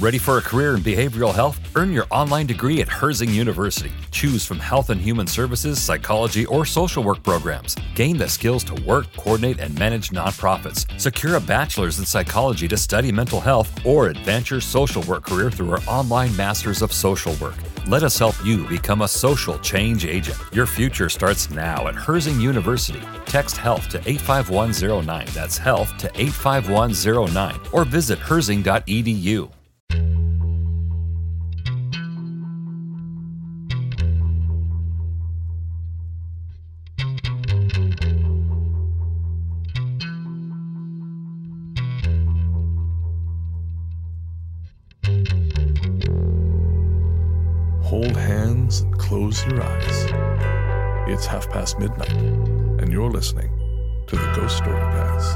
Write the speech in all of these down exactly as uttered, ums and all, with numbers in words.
Ready for a career in behavioral health? Earn your online degree at Herzing University. Choose from health and human services, psychology, or social work programs. Gain the skills to work, coordinate, and manage nonprofits. Secure a bachelor's in psychology to study mental health, or advance your social work career through our online Masters of Social Work. Let us help you become a social change agent. Your future starts now at Herzing University. Text HEALTH to eight five one zero nine. That's HEALTH to eight five one zero nine. Or visit herzing dot e d u. Hold hands and close your eyes. It's half past midnight, and you're listening to the Ghost Story Guys.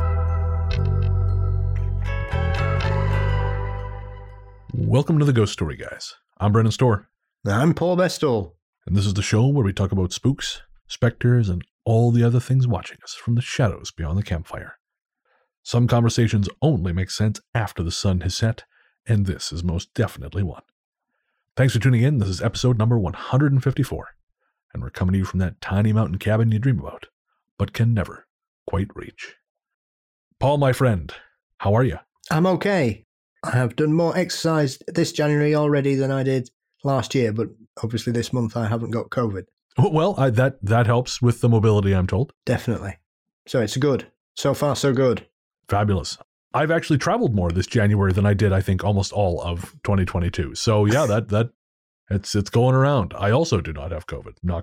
Welcome to the Ghost Story Guys. I'm Brendan Storr. I'm Paul Bestall. And this is the show where we talk about spooks, specters, and all the other things watching us from the shadows beyond the campfire. Some conversations only make sense after the sun has set, and this is most definitely one. Thanks for tuning in. This is episode number one hundred fifty-four, and we're coming to you from that tiny mountain cabin you dream about, but can never quite reach. Paul, my friend, how are you? I'm okay. I have done more exercise this January already than I did last year, but obviously this month I haven't got COVID. Well, I, that, that helps with the mobility, I'm told. Definitely. So it's good. So far, so good. Fabulous. I've actually traveled more this January than I did, I think, almost all of twenty twenty-two. So yeah, that that it's it's going around. I also do not have COVID. Knock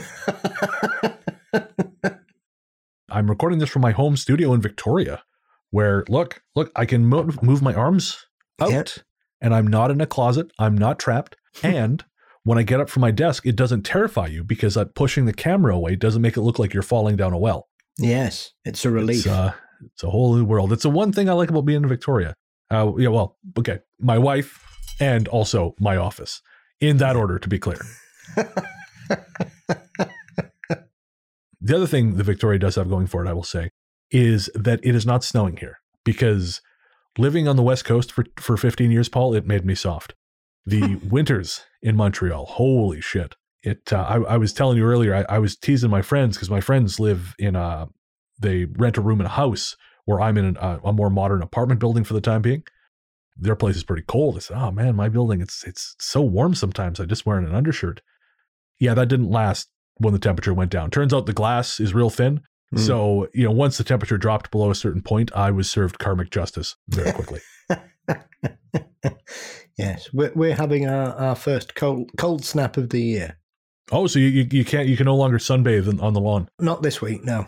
wood. I'm recording this from my home studio in Victoria, where look, look, I can move, move my arms out, Yep. and I'm not in a closet. I'm not trapped. And when I get up from my desk, it doesn't terrify you because uh, pushing the camera away doesn't make it look like you're falling down a well. Yes, it's a relief. It's, uh, It's a whole new world. It's the one thing I like about being in Victoria. Uh, yeah, well, okay. My wife and also my office. In that order, to be clear. The other thing that Victoria does have going for it, I will say, is that it is not snowing here. Because living on the West Coast for, for fifteen years, Paul, it made me soft. The winters in Montreal, holy shit. It. Uh, I, I was telling you earlier, I, I was teasing my friends because my friends live in a... They rent a room in a house where I'm in an, uh, a more modern apartment building for the time being. Their place is pretty cold. I said, oh man, my building, it's it's so warm sometimes. I just wearing an undershirt. Yeah, that didn't last when the temperature went down. Turns out the glass is real thin. Mm. So, you know, once the temperature dropped below a certain point, I was served karmic justice very quickly. Yes, we're, we're having our, our first cold cold snap of the year. Oh, so you, you you can't you can no longer sunbathe on the lawn? Not this week, no.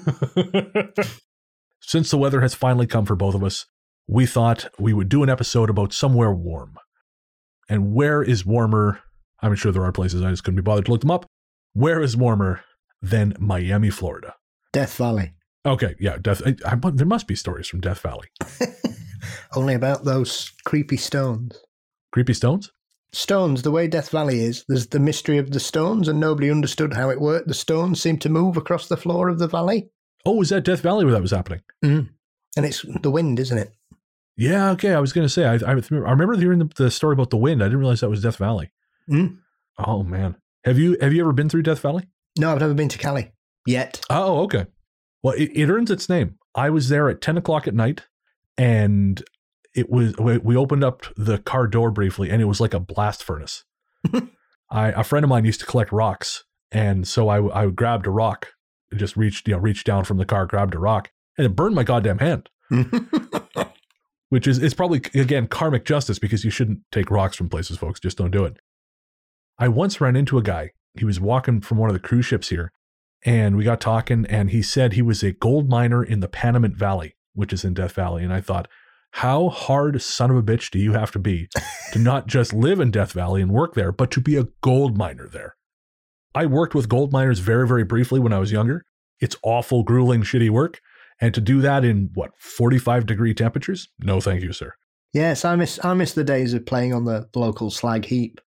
Since the weather has finally come for both of us, we thought we would do an episode about somewhere warm. And where is warmer? I'm sure there are places, I just couldn't be bothered to look them up. Where is warmer than Miami, Florida? Death Valley. Okay, yeah, Death. I, I, there must be stories from Death Valley. Only about those creepy stones. Creepy stones? Stones, the way Death Valley is, there's the mystery of the stones, and nobody understood how it worked. The stones seem to move across the floor of the valley. Oh, is that Death Valley where that was happening? Mm. And it's the wind, isn't it? Yeah, okay. I was going to say, I, I, I remember hearing the, the story about the wind. I didn't realize that was Death Valley. Mm. Oh, man. Have you have you ever been through Death Valley? No, I've never been to Cali yet. Oh, okay. Well, it, it earns its name. I was there at ten o'clock at night, and it was we opened up the car door briefly, and it was like a blast furnace. I a friend of mine used to collect rocks, and so I I grabbed a rock, just reached you know reached down from the car, grabbed a rock, and it burned my goddamn hand. Which is it's probably again karmic justice because you shouldn't take rocks from places, folks. Just don't do it. I once ran into a guy. He was walking from one of the cruise ships here, and we got talking, and he said he was a gold miner in the Panamint Valley, which is in Death Valley, and I thought, how hard son of a bitch do you have to be to not just live in Death Valley and work there, but to be a gold miner there? I worked with gold miners very, very briefly when I was younger. It's awful, grueling, shitty work. And to do that in, what, forty-five degree temperatures? No, thank you, sir. Yes, I miss I miss the days of playing on the local slag heap.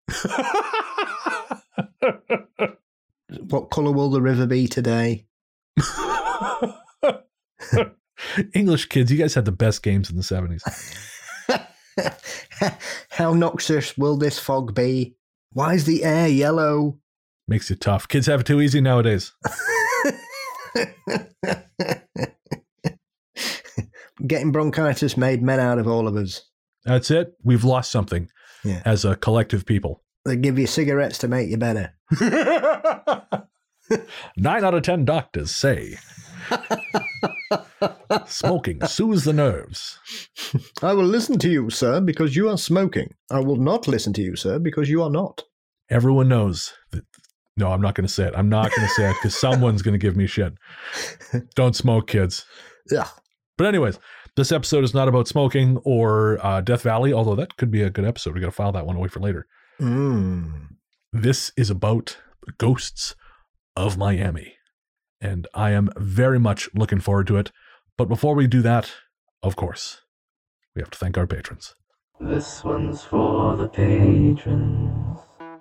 What colour will the river be today? English kids, you guys had the best games in the seventies. How noxious will this fog be? Why is the air yellow? Makes it tough. Kids have it too easy nowadays. Getting bronchitis made men out of all of us. That's it. We've lost something Yeah. as a collective people. They give you cigarettes to make you better. Nine out of ten doctors say smoking soothes the nerves. I will listen to you, sir, because you are smoking. I will not listen to you, sir, because you are not. Everyone knows that. No, I'm not going to say it. I'm not going to say it because someone's going to give me shit. Don't smoke, kids. Ugh. But anyways, this episode is not about smoking or uh, Death Valley, although that could be a good episode. We got to file that one away for later. Mm. This is about the ghosts of Miami, and I am very much looking forward to it. But before we do that, of course, we have to thank our patrons. This one's for the patrons.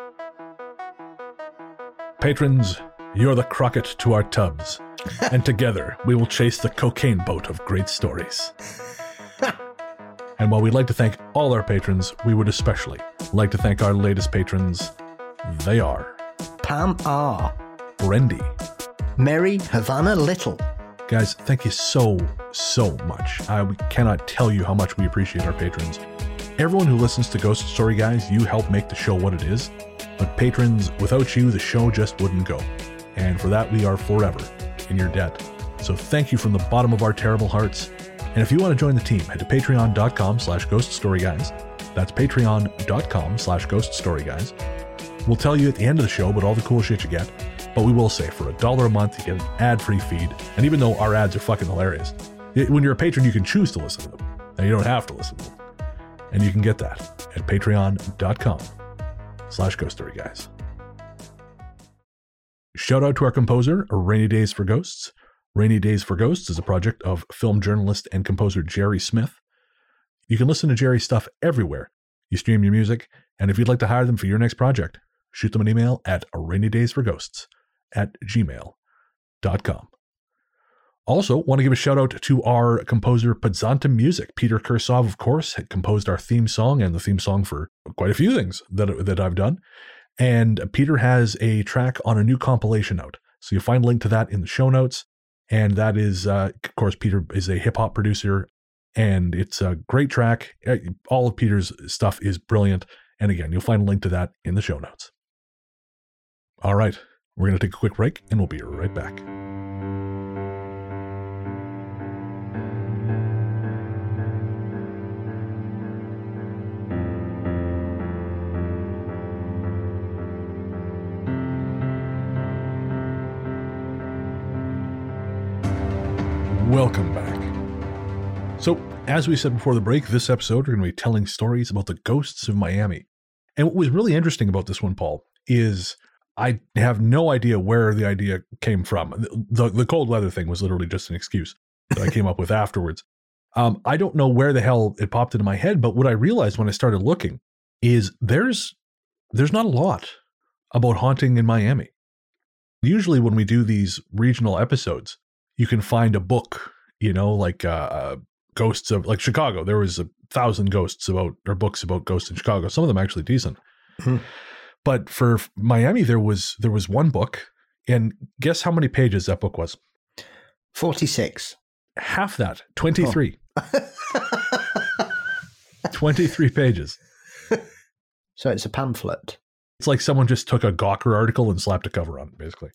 Patrons, you're the Crockett to our tubs, and together we will chase the cocaine boat of great stories. And while we'd like to thank all our patrons, we would especially like to thank our latest patrons. They are Pam R. Brendy. Mary Havana Little. Guys, thank you so, so much. Uh, we cannot tell you how much we appreciate our patrons. Everyone who listens to Ghost Story Guys, you help make the show what it is. But patrons, without you, the show just wouldn't go. And for that, we are forever in your debt. So thank you from the bottom of our terrible hearts. And if you want to join the team, head to patreon.com slash ghoststoryguys. That's patreon.com slash ghoststoryguys. We'll tell you at the end of the show about all the cool shit you get. But we will say, for a dollar a month, you get an ad-free feed. And even though our ads are fucking hilarious, it, when you're a patron, you can choose to listen to them. And you don't have to listen to them. And you can get that at patreon.com slash ghoststoryguys. Shout out to our composer, Rainy Days for Ghosts. Rainy Days for Ghosts is a project of film journalist and composer Jerry Smith. You can listen to Jerry's stuff everywhere you stream your music, and if you'd like to hire them for your next project, shoot them an email at rainydaysforghosts at gmail dot com. Also, want to give a shout out to our composer Padzanta Music. Peter Kursov, of course, had composed our theme song and the theme song for quite a few things that, that I've done. And Peter has a track on a new compilation out. So you'll find a link to that in the show notes. And that is, uh, of course, Peter is a hip hop producer, and it's a great track. All of Peter's stuff is brilliant. And again, you'll find a link to that in the show notes. All right, we're going to take a quick break, and we'll be right back. Welcome back. So, as we said before the break, this episode we're going to be telling stories about the ghosts of Miami. And what was really interesting about this one, Paul, is I have no idea where the idea came from. The, the cold weather thing was literally just an excuse that I came up with afterwards. Um, I don't know where the hell it popped into my head, but what I realized when I started looking is there's there's not a lot about haunting in Miami. Usually when we do these regional episodes, you can find a book, you know, like uh, uh, ghosts of, like Chicago. There was a thousand ghosts about, or books about ghosts in Chicago. Some of them actually decent. Hmm. But for Miami, there was there was one book, and guess how many pages that book was? forty-six. Half that, twenty-three. Oh. twenty-three pages. So it's a pamphlet. It's like someone just took a Gawker article and slapped a cover on it, basically.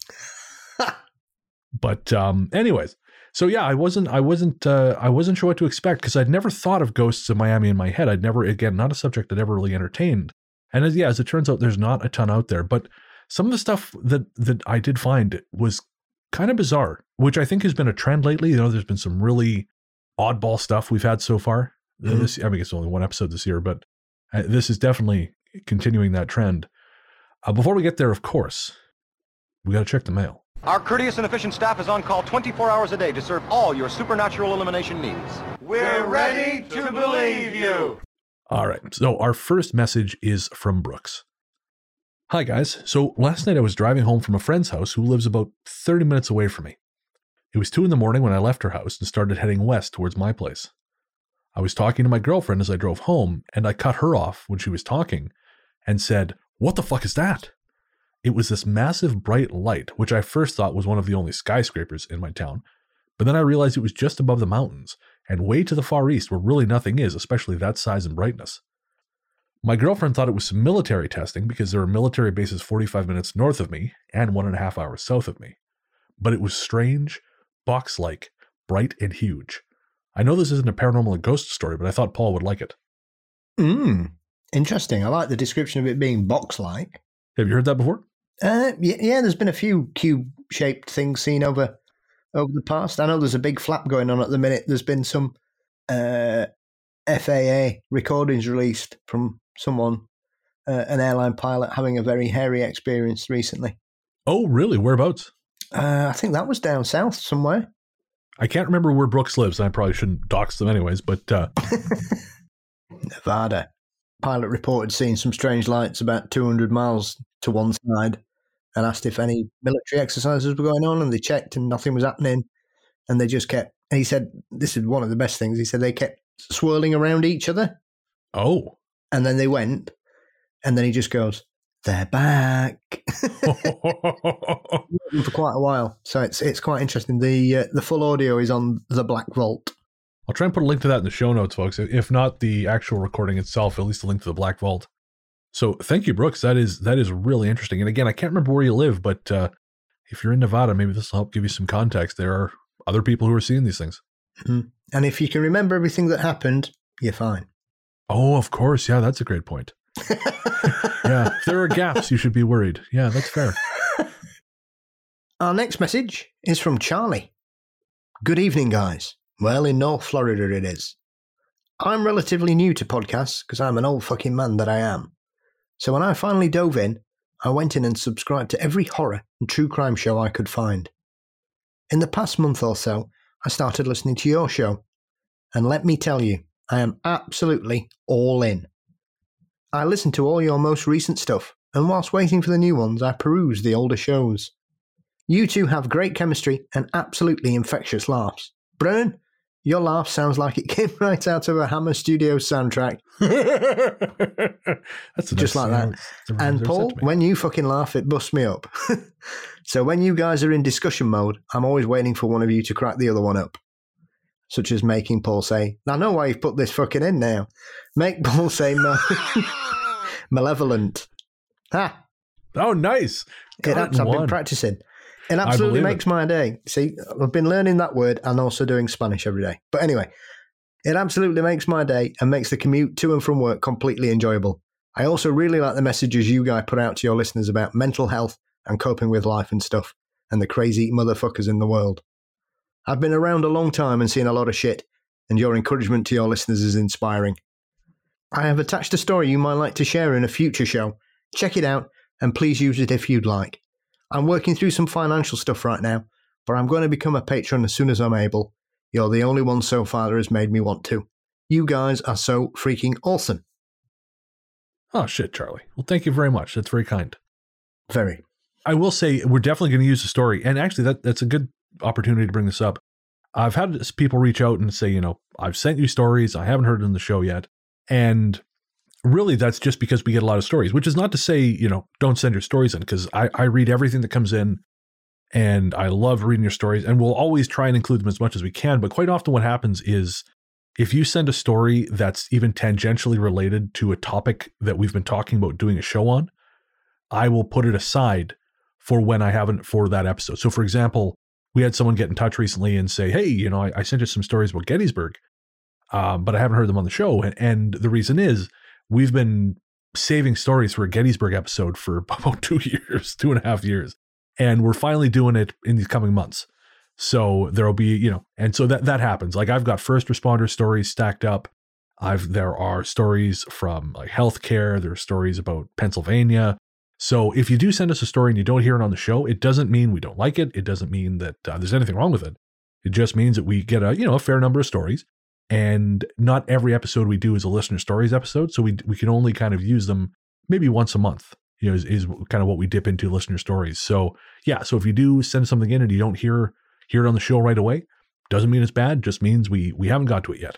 But um, anyways, so yeah, I wasn't, I wasn't, uh, I wasn't sure what to expect because I'd never thought of ghosts of Miami in my head. I'd never, again, not a subject I'd ever really entertained. And as yeah, as it turns out, there's not a ton out there. But some of the stuff that that I did find was kind of bizarre, which I think has been a trend lately. You know, there's been some really oddball stuff we've had so far. Mm-hmm. This, I mean, it's only one episode this year, but uh, this is definitely continuing that trend. Uh, before we get there, of course, we got to check the mail. Our courteous and efficient staff is on call twenty-four hours a day to serve all your supernatural elimination needs. We're ready to believe you. All right. So our first message is from Brooks. Hi, guys. So last night I was driving home from a friend's house who lives about thirty minutes away from me. It was two in the morning when I left her house and started heading west towards my place. I was talking to my girlfriend as I drove home, and I cut her off when she was talking and said, "What the fuck is that?" It was this massive bright light, which I first thought was one of the only skyscrapers in my town. But then I realized it was just above the mountains and way to the far east where really nothing is, especially that size and brightness. My girlfriend thought it was some military testing because there were military bases forty-five minutes north of me and one and a half hours south of me. But it was strange, box-like, bright and huge. I know this isn't a paranormal or ghost story, but I thought Paul would like it. Mm, interesting. I like the description of it being box-like. Have you heard that before? Uh, yeah, yeah, there's been a few cube-shaped things seen over over the past. I know there's a big flap going on at the minute. There's been some uh, F A A recordings released from someone, uh, an airline pilot, having a very hairy experience recently. Oh, really? Whereabouts? Uh, I think that was down south somewhere. I can't remember where Brooks lives, and I probably shouldn't dox them anyways, but... Uh... Nevada. Pilot reported seeing some strange lights about two hundred miles to one side and asked if any military exercises were going on, and they checked and nothing was happening. And they just kept, and he said, this is one of the best things, he said they kept swirling around each other. Oh. And then they went, and then he just goes, "They're back." For quite a while. So it's it's quite interesting. The uh, the full audio is on the Black Vault. I'll try and put a link to that in the show notes, folks. If not the actual recording itself, at least a link to the Black Vault. So thank you, Brooks. That is that is really interesting. And again, I can't remember where you live, but uh, if you're in Nevada, maybe this will help give you some context. There are other people who are seeing these things. Mm-hmm. And if you can remember everything that happened, you're fine. Oh, of course. Yeah, that's a great point. Yeah, if there are gaps, you should be worried. Yeah, that's fair. Our next message is from Charlie. Good evening, guys. Well, in North Florida it is. I'm relatively new to podcasts because I'm an old fucking man that I am. So when I finally dove in, I went in and subscribed to every horror and true crime show I could find. In the past month or so, I started listening to your show. And let me tell you, I am absolutely all in. I listened to all your most recent stuff, and whilst waiting for the new ones, I perused the older shows. You two have great chemistry and absolutely infectious laughs. Brennan, your laugh sounds like it came right out of a Hammer Studios soundtrack. That's just like that. And Paul, when you fucking laugh, it busts me up. So when you guys are in discussion mode, I'm always waiting for one of you to crack the other one up. Such as making Paul say, "I know why you've put this fucking in now." Make Paul say mal- malevolent. Ha! Oh, nice. It, I've been practicing. It absolutely makes it. my day. See, I've been learning that word and also doing Spanish every day. But anyway, it absolutely makes my day and makes the commute to and from work completely enjoyable. I also really like the messages you guys put out to your listeners about mental health and coping with life and stuff, and the crazy motherfuckers in the world. I've been around a long time and seen a lot of shit, and your encouragement to your listeners is inspiring. I have attached a story you might like to share in a future show. Check it out, and please use it if you'd like. I'm working through some financial stuff right now, but I'm going to become a patron as soon as I'm able. You're the only one so far that has made me want to. You guys are so freaking awesome. Oh, shit, Charlie. Well, thank you very much. That's very kind. Very. I will say we're definitely going to use the story, and actually that that's a good opportunity to bring this up. I've had people reach out and say, you know, I've sent you stories. I haven't heard it in the show yet. And really, that's just because we get a lot of stories, which is not to say, you know, don't send your stories in, because I, I read everything that comes in and I love reading your stories, and we'll always try and include them as much as we can. But quite often what happens is if you send a story that's even tangentially related to a topic that we've been talking about doing a show on, I will put it aside for when I haven't for that episode. So for example, we had someone get in touch recently and say, hey, you know, I, I sent you some stories about Gettysburg, um, but I haven't heard them on the show. And, and the reason is we've been saving stories for a Gettysburg episode for about two years, two and a half years. And we're finally doing it in these coming months. So there'll be, you know, and so that, that happens. Like I've got first responder stories stacked up. I've, there are stories from like healthcare. There are stories about Pennsylvania. So if you do send us a story and you don't hear it on the show, it doesn't mean we don't like it. It doesn't mean that uh, there's anything wrong with it. It just means that we get a, you know, a fair number of stories, and not every episode we do is a listener stories episode. So we, we can only kind of use them maybe once a month, you know, is, is kind of what we dip into listener stories. So yeah. So if you do send something in and you don't hear, hear it on the show right away, doesn't mean it's bad. Just means we, we haven't got to it yet.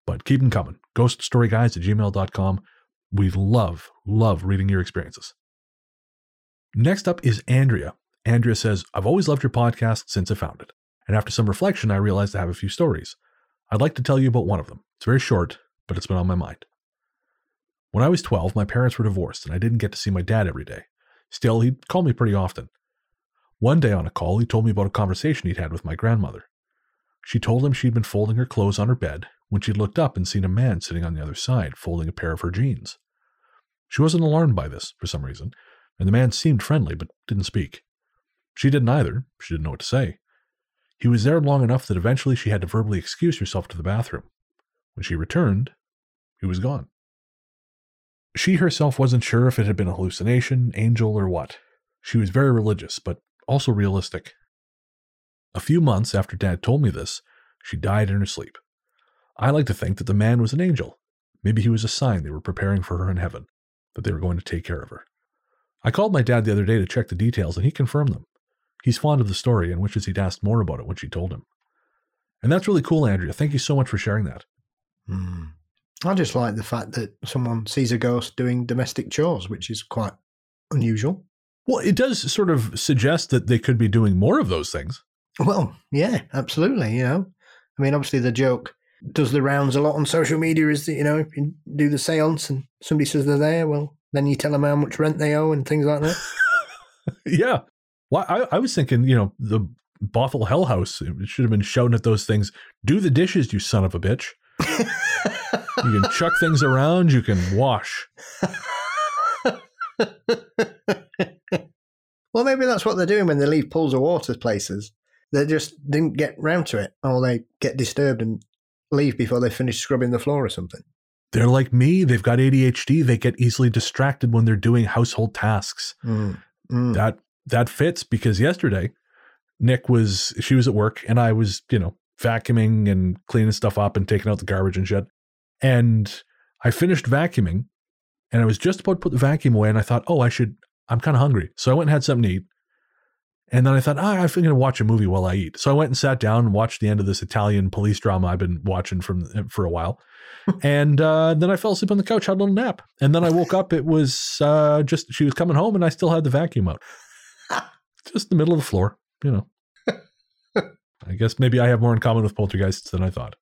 But keep them coming. ghost story guys at gmail dot com. We love, love reading your experiences. Next up is Andrea. Andrea says, I've always loved your podcast since I found it. And after some reflection, I realized I have a few stories. I'd like to tell you about one of them. It's very short, but it's been on my mind. When I was twelve, my parents were divorced, and I didn't get to see my dad every day. Still, he'd call me pretty often. One day on a call, he told me about a conversation he'd had with my grandmother. She told him she'd been folding her clothes on her bed when she'd looked up and seen a man sitting on the other side, folding a pair of her jeans. She wasn't alarmed by this, for some reason, and the man seemed friendly, but didn't speak. She didn't either. She didn't know what to say. He was there long enough that eventually she had to verbally excuse herself to the bathroom. When she returned, he was gone. She herself wasn't sure if it had been a hallucination, angel, or what. She was very religious, but also realistic. A few months after Dad told me this, she died in her sleep. I like to think that the man was an angel. Maybe he was a sign they were preparing for her in heaven, that they were going to take care of her. I called my dad the other day to check the details, and he confirmed them. He's fond of the story and wishes he'd asked more about it when she told him. And that's really cool, Andrea. Thank you so much for sharing that. Mm. I just like the fact that someone sees a ghost doing domestic chores, which is quite unusual. Well, it does sort of suggest that they could be doing more of those things. Well, yeah, absolutely. You know, I mean, obviously the joke does the rounds a lot on social media is that, you know, if you do the seance and somebody says they're there, well, then you tell them how much rent they owe and things like that. Yeah. Well, I, I was thinking, you know, the Bothell Hell House, it should have been shouting at those things, do the dishes, you son of a bitch. You can chuck things around, you can wash. Well, maybe that's what they're doing when they leave pools of water places. They just didn't get round to it, or they get disturbed and leave before they finish scrubbing the floor or something. They're like me. They've got A D H D. They get easily distracted when they're doing household tasks. Mm, mm. That that fits because yesterday, Nick was, she was at work and I was, you know, vacuuming and cleaning stuff up and taking out the garbage and shit. And I finished vacuuming and I was just about to put the vacuum away and I thought, oh, I should, I'm kind of hungry. So I went and had something to eat. And then I thought, ah, I'm going to watch a movie while I eat. So I went and sat down and watched the end of this Italian police drama I've been watching from for a while. And uh, then I fell asleep on the couch, had a little nap. And then I woke up, it was uh, just, she was coming home and I still had the vacuum out. Just the middle of the floor, you know. I guess maybe I have more in common with poltergeists than I thought.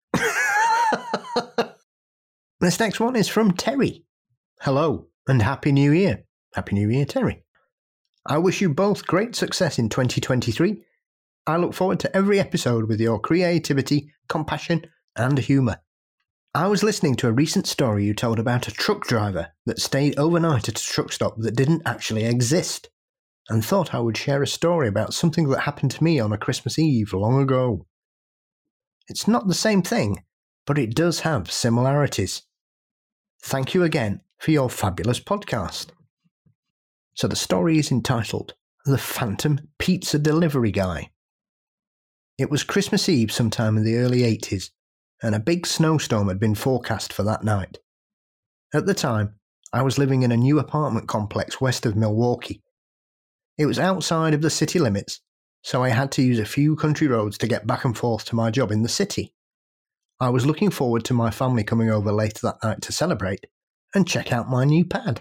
This next one is from Terry. Hello and Happy New Year. Happy New Year, Terry. I wish you both great success in twenty twenty-three. I look forward to every episode with your creativity, compassion, and humour. I was listening to a recent story you told about a truck driver that stayed overnight at a truck stop that didn't actually exist, and thought I would share a story about something that happened to me on a Christmas Eve long ago. It's not the same thing, but it does have similarities. Thank you again for your fabulous podcast. So the story is entitled The Phantom Pizza Delivery Guy. It was Christmas Eve sometime in the early eighties, and a big snowstorm had been forecast for that night. At the time, I was living in a new apartment complex west of Milwaukee. It was outside of the city limits, so I had to use a few country roads to get back and forth to my job in the city. I was looking forward to my family coming over later that night to celebrate and check out my new pad.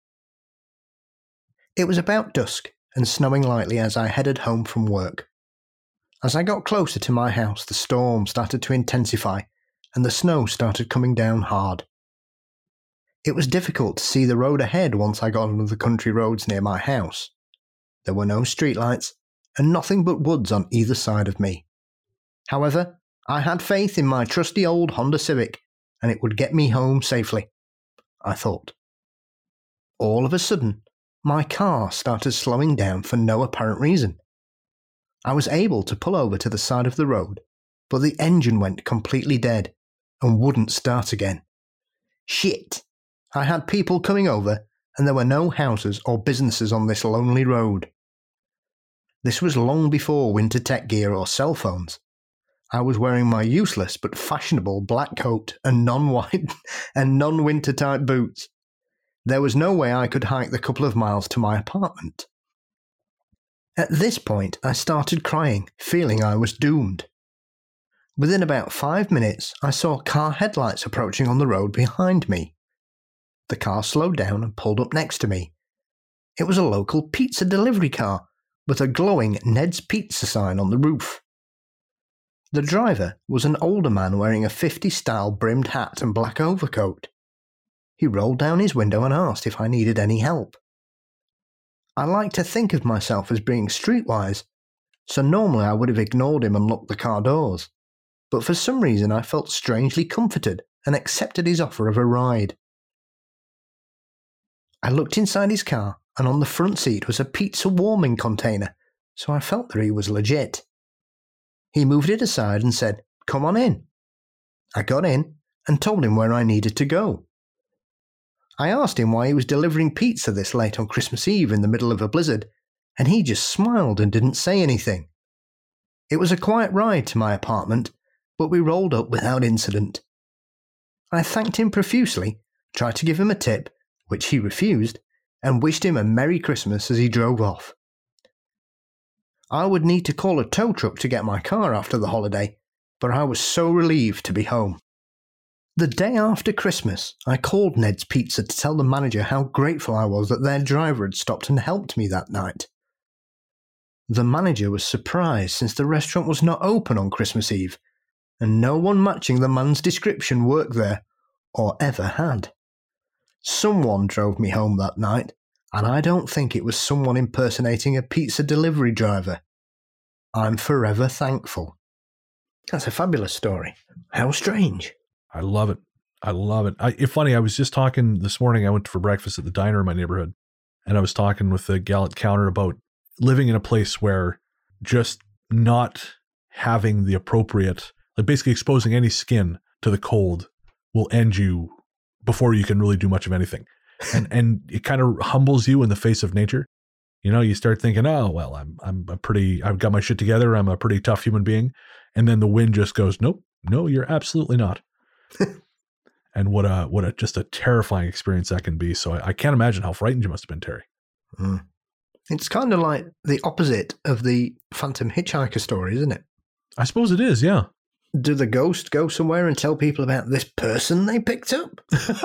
It was about dusk and snowing lightly as I headed home from work. As I got closer to my house, the storm started to intensify and the snow started coming down hard. It was difficult to see the road ahead once I got onto the country roads near my house. There were no streetlights and nothing but woods on either side of me. However, I had faith in my trusty old Honda Civic and it would get me home safely, I thought. All of a sudden, my car started slowing down for no apparent reason. I was able to pull over to the side of the road, but the engine went completely dead and wouldn't start again. Shit! I had people coming over and there were no houses or businesses on this lonely road. This was long before winter tech gear or cell phones. I was wearing my useless but fashionable black coat and non-white and non-winter type boots. There was no way I could hike the couple of miles to my apartment. At this point, I started crying, feeling I was doomed. Within about five minutes, I saw car headlights approaching on the road behind me. The car slowed down and pulled up next to me. It was a local pizza delivery car with a glowing Ned's Pizza sign on the roof. The driver was an older man wearing a fifties-style brimmed hat and black overcoat. He rolled down his window and asked if I needed any help. I like to think of myself as being streetwise, so normally I would have ignored him and locked the car doors. But for some reason I felt strangely comforted and accepted his offer of a ride. I looked inside his car, and on the front seat was a pizza warming container, so I felt that he was legit. He moved it aside and said, "Come on in." I got in and told him where I needed to go. I asked him why he was delivering pizza this late on Christmas Eve in the middle of a blizzard, and he just smiled and didn't say anything. It was a quiet ride to my apartment, but we rolled up without incident. I thanked him profusely, tried to give him a tip, which he refused, and wished him a Merry Christmas as he drove off. I would need to call a tow truck to get my car after the holiday, but I was so relieved to be home. The day after Christmas, I called Ned's Pizza to tell the manager how grateful I was that their driver had stopped and helped me that night. The manager was surprised since the restaurant was not open on Christmas Eve, and no one matching the man's description worked there, or ever had. Someone drove me home that night, and I don't think it was someone impersonating a pizza delivery driver. I'm forever thankful. That's a fabulous story. How strange. I love it. I love it. I, it's funny, I was just talking this morning, I went for breakfast at the diner in my neighborhood, and I was talking with the gal at counter about living in a place where just not having the appropriate, like basically exposing any skin to the cold will end you before you can really do much of anything. And and it kind of humbles you in the face of nature. You know, you start thinking, oh, well, I'm I'm a pretty, I've got my shit together. I'm a pretty tough human being. And then the wind just goes, nope, no, you're absolutely not. And what a, what a, just a terrifying experience that can be. So I, I can't imagine how frightened you must have been, Terry. Mm. It's kind of like the opposite of the Phantom Hitchhiker story, isn't it? I suppose it is, yeah. Do the ghost go somewhere and tell people about this person they picked up?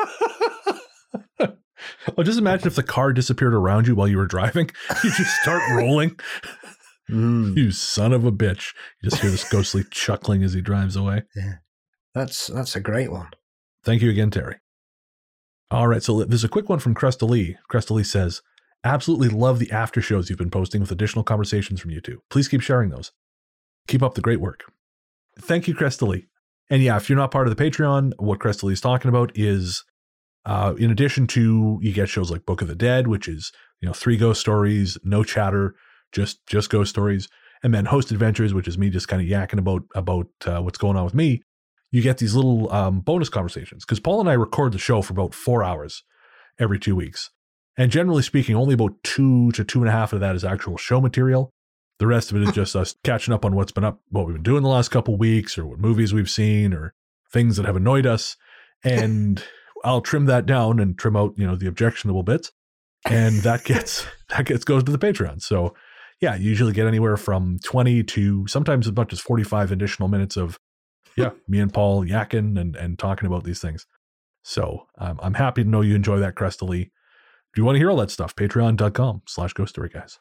Oh, just imagine if the car disappeared around you while you were driving. You just start rolling. Mm. You son of a bitch. You just hear this ghostly chuckling as he drives away. Yeah, that's that's a great one. Thank you again, Terry. All right, so there's a quick one from Cresta Lee. Cresta Lee says, absolutely love the after shows you've been posting with additional conversations from you two. Please keep sharing those. Keep up the great work. Thank you, Cresta Lee. And yeah, if you're not part of the Patreon, what Cresta Lee is talking about is, uh, in addition to, you get shows like Book of the Dead, which is, you know, three ghost stories, no chatter, just just ghost stories, and then Host Adventures, which is me just kind of yakking about about uh, what's going on with me. You get these little um, bonus conversations, because Paul and I record the show for about four hours every two weeks. And generally speaking, only about two to two and a half of that is actual show material. The rest of it is just us catching up on what's been up, what we've been doing the last couple of weeks, or what movies we've seen, or things that have annoyed us. And I'll trim that down and trim out, you know, the objectionable bits. And that gets, that gets, goes to the Patreon. So yeah, you usually get anywhere from twenty to sometimes as much as forty-five additional minutes of, yeah, me and Paul yakking and, and talking about these things. So um, I'm happy to know you enjoy that, Cresta Lee. If you want to hear all that stuff, patreon.com slash ghost story guys.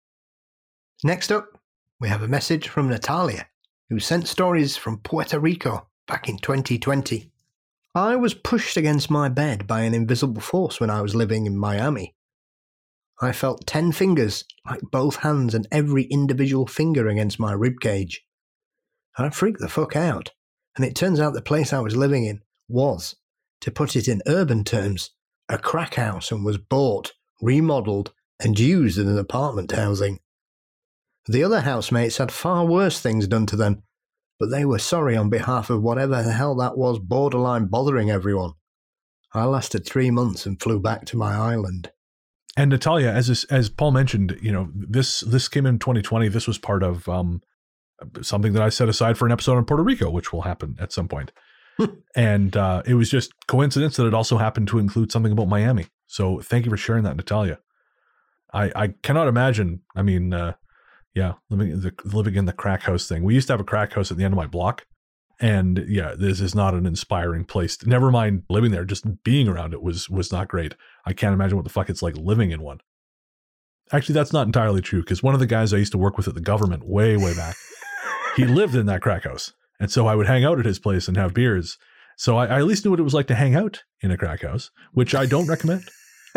Next up, we have a message from Natalia, who sent stories from Puerto Rico back in twenty twenty. I was pushed against my bed by an invisible force when I was living in Miami. I felt ten fingers, like both hands and every individual finger against my ribcage. I freaked the fuck out, and it turns out the place I was living in was, to put it in urban terms, a crack house, and was bought, remodelled, and used as an apartment housing. The other housemates had far worse things done to them, but they were sorry on behalf of whatever the hell that was borderline bothering everyone. I lasted three months and flew back to my island. And Natalia, as as Paul mentioned, you know, this this came in twenty twenty. This was part of um, something that I set aside for an episode on Puerto Rico, which will happen at some point. And uh, it was just coincidence that it also happened to include something about Miami. So thank you for sharing that, Natalia. I, I cannot imagine. I mean, uh, yeah, living, the, living in the crack house thing. We used to have a crack house at the end of my block. And yeah, this is not an inspiring place. To, never mind living there, just being around it was was not great. I can't imagine what the fuck it's like living in one. Actually, that's not entirely true, because one of the guys I used to work with at the government way, way back, he lived in that crack house. And so I would hang out at his place and have beers. So I, I at least knew what it was like to hang out in a crack house, which I don't recommend.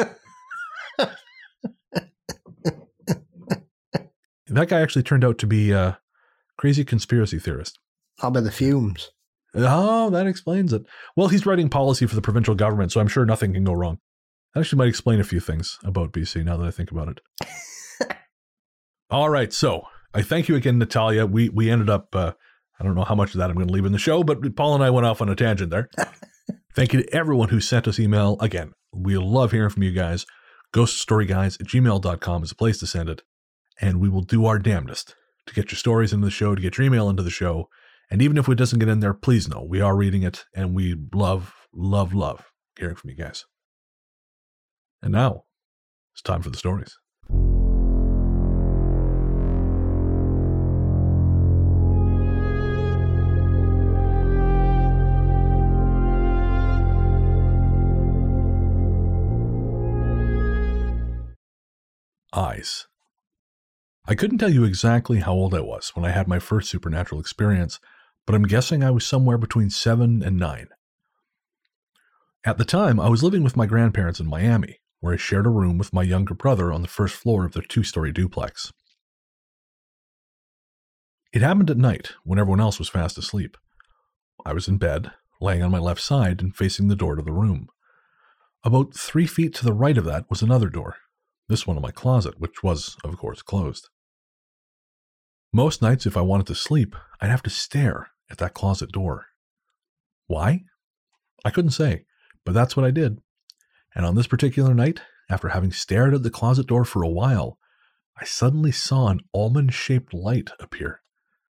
That guy actually turned out to be a crazy conspiracy theorist. How about the fumes? Oh, that explains it. Well, he's writing policy for the provincial government, so I'm sure nothing can go wrong. That actually might explain a few things about B C now that I think about it. All right, so I thank you again, Natalia. We we ended up, uh, I don't know how much of that I'm going to leave in the show, but Paul and I went off on a tangent there. Thank you to everyone who sent us email. Again, we love hearing from you guys. ghoststoryguys at gmail dot com is a place to send it. And we will do our damnedest to get your stories into the show, to get your email into the show. And even if it doesn't get in there, please know we are reading it, and we love, love, love hearing from you guys. And now it's time for the stories. Eyes. I couldn't tell you exactly how old I was when I had my first supernatural experience, but I'm guessing I was somewhere between seven and nine. At the time, I was living with my grandparents in Miami, where I shared a room with my younger brother on the first floor of their two-story duplex. It happened at night, when everyone else was fast asleep. I was in bed, laying on my left side and facing the door to the room. About three feet to the right of that was another door, this one in my closet, which was, of course, closed. Most nights, if I wanted to sleep, I'd have to stare at that closet door. Why? I couldn't say, but that's what I did. And on this particular night, after having stared at the closet door for a while, I suddenly saw an almond-shaped light appear.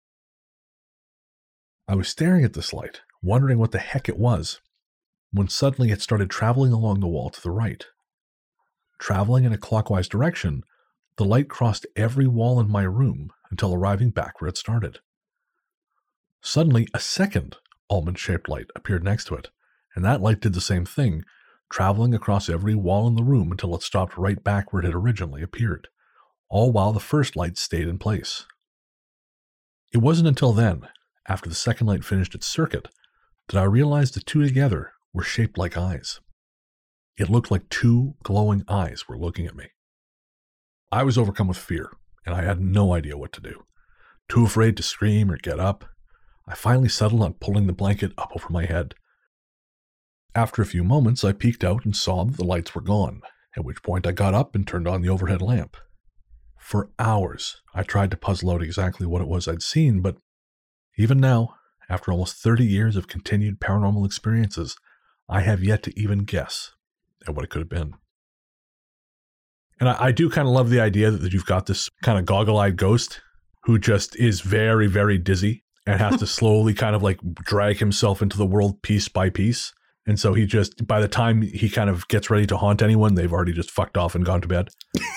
I was staring at this light, wondering what the heck it was, when suddenly it started traveling along the wall to the right. Traveling in a clockwise direction, the light crossed every wall in my room until arriving back where it started. Suddenly, a second almond-shaped light appeared next to it, and that light did the same thing, traveling across every wall in the room until it stopped right back where it had originally appeared, all while the first light stayed in place. It wasn't until then, after the second light finished its circuit, that I realized the two together were shaped like eyes. It looked like two glowing eyes were looking at me. I was overcome with fear, and I had no idea what to do. Too afraid to scream or get up, I finally settled on pulling the blanket up over my head. After a few moments, I peeked out and saw that the lights were gone, at which point I got up and turned on the overhead lamp. For hours, I tried to puzzle out exactly what it was I'd seen, but even now, after almost thirty years of continued paranormal experiences, I have yet to even guess at what it could have been. And I, I do kind of love the idea that, that you've got this kind of goggle-eyed ghost who just is very, very dizzy and has to slowly kind of like drag himself into the world piece by piece. And so he just, by the time he kind of gets ready to haunt anyone, they've already just fucked off and gone to bed.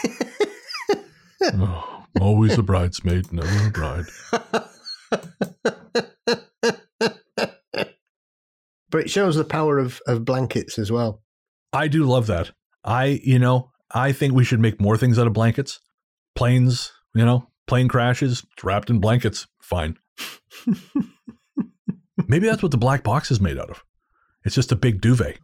Oh, always a bridesmaid, never a bride. But it shows the power of, of blankets as well. I do love that. I, you know, I think we should make more things out of blankets. Planes, you know, plane crashes, wrapped in blankets. Fine. Maybe that's what the black box is made out of. It's just a big duvet.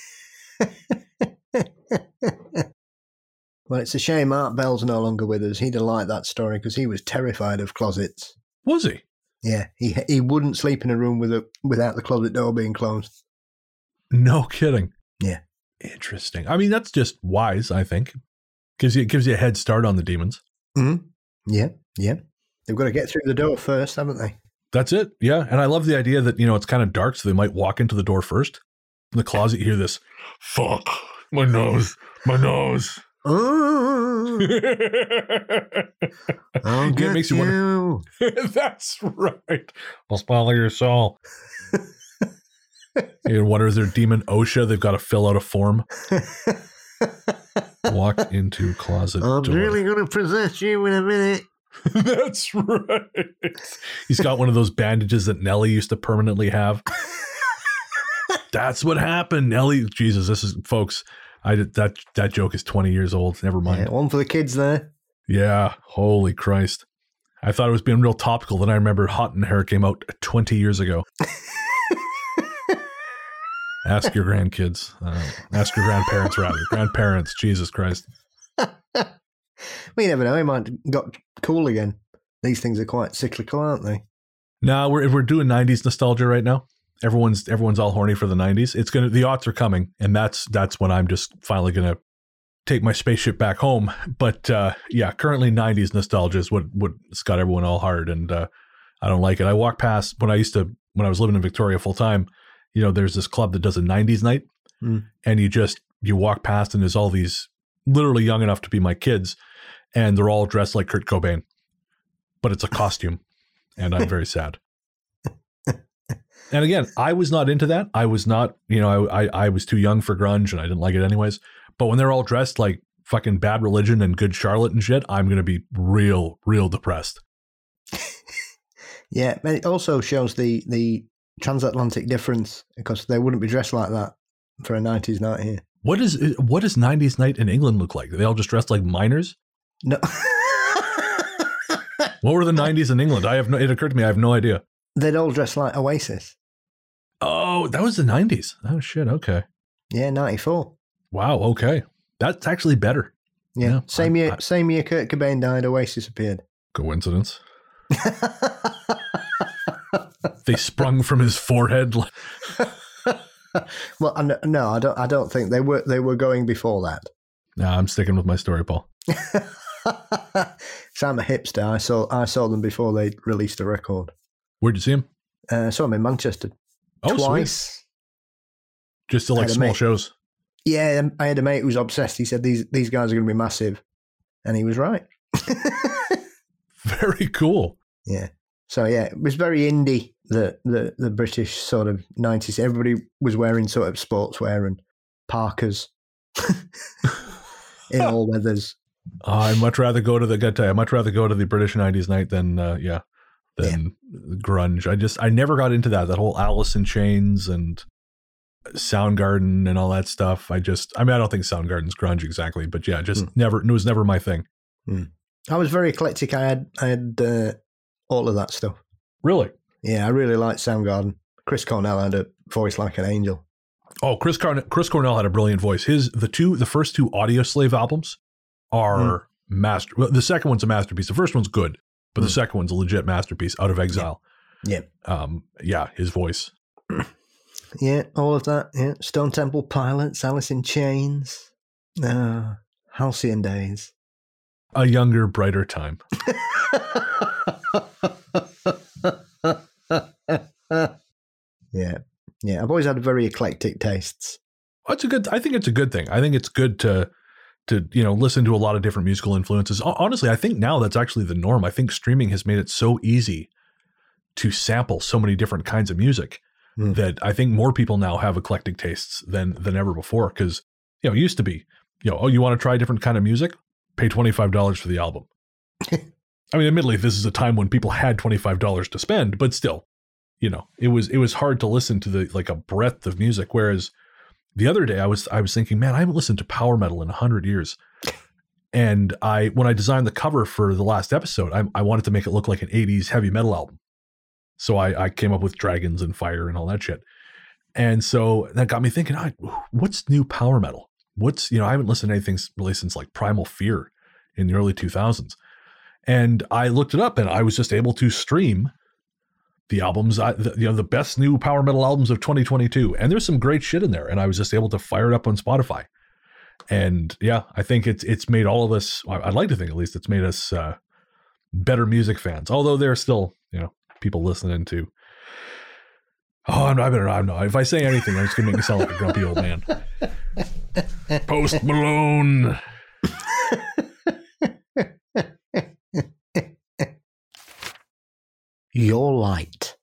Well, it's a shame Art Bell's no longer with us. He'd have liked that story because he was terrified of closets. Was he? Yeah, he he wouldn't sleep in a room with a, without the closet door being closed. No kidding. Yeah. Interesting. I mean, that's just wise, I think. Gives you, it gives you a head start on the demons. Mm-hmm. Yeah, yeah. They've got to get through the door first, haven't they? That's it, yeah. And I love the idea that, you know, it's kind of dark, so they might walk into the door first. In the closet, you hear this, fuck, my nose, my nose. Oh, I'll get it makes you, you. Wonder. That's right. I'll swallow your soul. You wonder, is there demon OSHA? They've got to fill out a form. Walk into closet I'm door. really going to possess you in a minute. That's right. He's got one of those bandages that Nelly used to permanently have. That's what happened. Nelly, Jesus, this is, folks, I did that, that joke is twenty years old. Never mind. Yeah, one for the kids there. Yeah. Holy Christ. I thought it was being real topical. Then I remember Hot in Hair came out twenty years ago. Ask your grandkids. Uh, ask your grandparents, rather. Grandparents, Jesus Christ. We never know. He might have got cool again. These things are quite cyclical, aren't they? No, we're we're doing nineties nostalgia right now. Everyone's everyone's all horny for the nineties. It's gonna the aughts are coming, and that's that's when I'm just finally gonna take my spaceship back home. But uh, yeah, currently nineties nostalgia is what what's got everyone all hard, and uh, I don't like it. I walk past when I used to when I was living in Victoria full time. You know, there's this club that does a nineties night, mm. and you just you walk past, and there's all these literally young enough to be my kids, and they're all dressed like Kurt Cobain, but it's a costume, and I'm very sad. And again, I was not into that. I was not, you know, I, I I was too young for grunge, and I didn't like it anyways. But when they're all dressed like fucking Bad Religion and Good Charlotte and shit, I'm going to be real, real depressed. Yeah, and it also shows the the transatlantic difference, because they wouldn't be dressed like that for a nineties night here. What is what does nineties night in England look like? Are they all just dressed like miners? No. What were the nineties in England? I have no. It occurred to me, I have no idea. They'd all dress like Oasis. Oh, that was the nineties. Oh shit. Okay. Yeah, ninety-four. Wow. Okay, that's actually better. Yeah. yeah same I, year. I, same year. Kurt Cobain died. Oasis appeared. Coincidence? They sprung from his forehead. Well, no, I don't. I don't think they were. They were going before that. No, I'm sticking with my story, Paul. So I'm a hipster. I saw. I saw them before they released a record. Where'd you see them? Uh, I saw them in Manchester. Oh, twice. Sweet. Just to like small mate, shows. Yeah, I had a mate who was obsessed. He said these these guys are going to be massive, and he was right. Very cool. Yeah. So yeah, it was very indie. The the the British sort of nineties. Everybody was wearing sort of sportswear and parkas in all weathers. Oh, I'd much rather go to the good I'd much rather go to the British nineties night than uh, yeah than yeah. grunge. I just I never got into that. That whole Alice in Chains and Soundgarden and all that stuff. I just I mean I don't think Soundgarden's grunge exactly, but yeah, just mm. never it was never my thing. Mm. I was very eclectic. I had I had uh, all of that stuff. Really? Yeah, I really liked Soundgarden. Chris Cornell had a voice like an angel. Oh, Chris Cornell, Chris Cornell had a brilliant voice. His the two the first two Audio Slave albums are mm. master. Well, the second one's a masterpiece. The first one's good, but mm. the second one's a legit masterpiece. Out of Exile. Yeah. yeah. Um. Yeah. His voice. Yeah. All of that. Yeah. Stone Temple Pilots, Alice in Chains, uh, Halcyon Days. A younger, brighter time. yeah. Yeah. I've always had very eclectic tastes. That's a good. I think it's a good thing. I think it's good to. to, you know, listen to a lot of different musical influences. Honestly, I think now that's actually the norm. I think streaming has made it so easy to sample so many different kinds of music mm. that I think more people now have eclectic tastes than than ever before. Because, you know, it used to be, you know, oh, you want to try a different kind of music? Pay twenty-five dollars for the album. I mean, admittedly, this is a time when people had twenty-five dollars to spend, but still, you know, it was it was hard to listen to the like a breadth of music. Whereas the other day I was I was thinking, man, I haven't listened to power metal in a hundred years. And I when I designed the cover for the last episode, I, I wanted to make it look like an eighties heavy metal album. So I, I came up with dragons and fire and all that shit. And so that got me thinking, oh, what's new power metal? What's, you know, I haven't listened to anything really since like Primal Fear in the early two thousands. And I looked it up and I was just able to stream the albums, I, the, you know, the best new power metal albums of twenty twenty-two. And there's some great shit in there. And I was just able to fire it up on Spotify. And yeah, I think it's, it's made all of us, I'd like to think at least it's made us uh, better music fans. Although there are still, you know, people listening to, oh, I'm not, I better not, I'm not. If I say anything, I'm just going to make me sound like a grumpy old man. Post Malone. Your Light.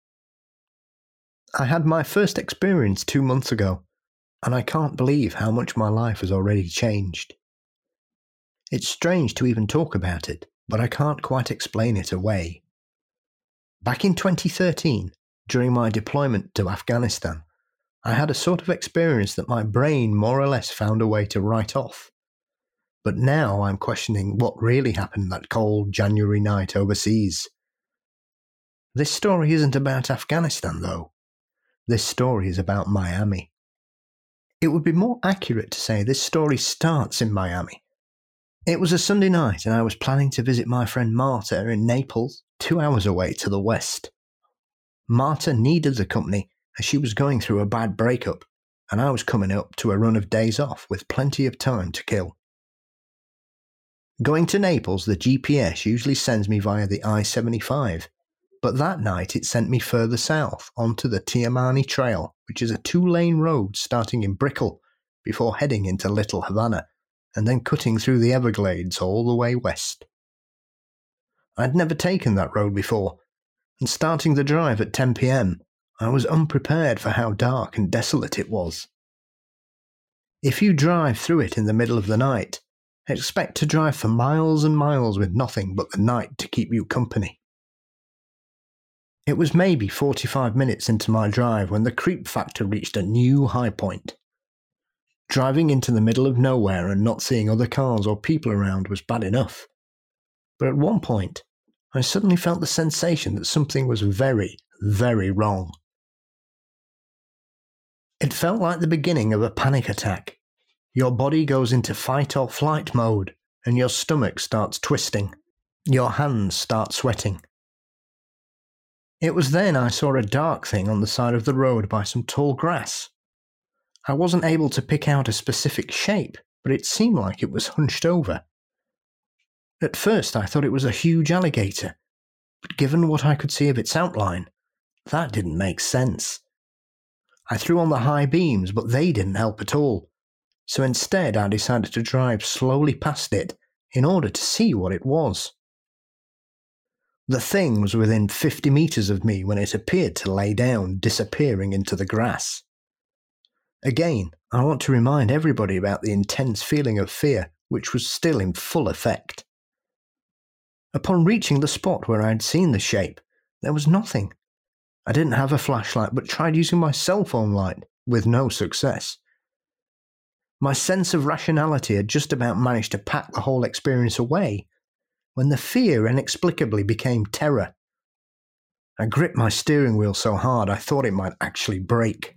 I had my first experience two months ago, and I can't believe how much my life has already changed. It's strange to even talk about it, but I can't quite explain it away. Back in twenty thirteen, during my deployment to Afghanistan, I had a sort of experience that my brain more or less found a way to write off. But now I'm questioning what really happened that cold January night overseas. This story isn't about Afghanistan, though. This story is about Miami. It would be more accurate to say this story starts in Miami. It was a Sunday night and I was planning to visit my friend Marta in Naples, two hours away to the west. Marta needed the company as she was going through a bad breakup, and I was coming up to a run of days off with plenty of time to kill. Going to Naples, the G P S usually sends me via the I seventy-five, but that night it sent me further south onto the Tiamani Trail, which is a two-lane road starting in Brickell before heading into Little Havana, and then cutting through the Everglades all the way west. I'd never taken that road before, and starting the drive at ten p.m, I was unprepared for how dark and desolate it was. If you drive through it in the middle of the night, expect to drive for miles and miles with nothing but the night to keep you company. It was maybe forty-five minutes into my drive when the creep factor reached a new high point. Driving into the middle of nowhere and not seeing other cars or people around was bad enough. But at one point, I suddenly felt the sensation that something was very, very wrong. It felt like the beginning of a panic attack. Your body goes into fight or flight mode, and your stomach starts twisting. Your hands start sweating. It was then I saw a dark thing on the side of the road by some tall grass. I wasn't able to pick out a specific shape, but it seemed like it was hunched over. At first I thought it was a huge alligator, but given what I could see of its outline, that didn't make sense. I threw on the high beams, but they didn't help at all. So instead I decided to drive slowly past it in order to see what it was. The thing was within fifty metres of me when it appeared to lay down, disappearing into the grass. Again, I want to remind everybody about the intense feeling of fear which was still in full effect. Upon reaching the spot where I had seen the shape, there was nothing. I didn't have a flashlight but tried using my cell phone light, with no success. My sense of rationality had just about managed to pack the whole experience away, when the fear inexplicably became terror. I gripped my steering wheel so hard I thought it might actually break.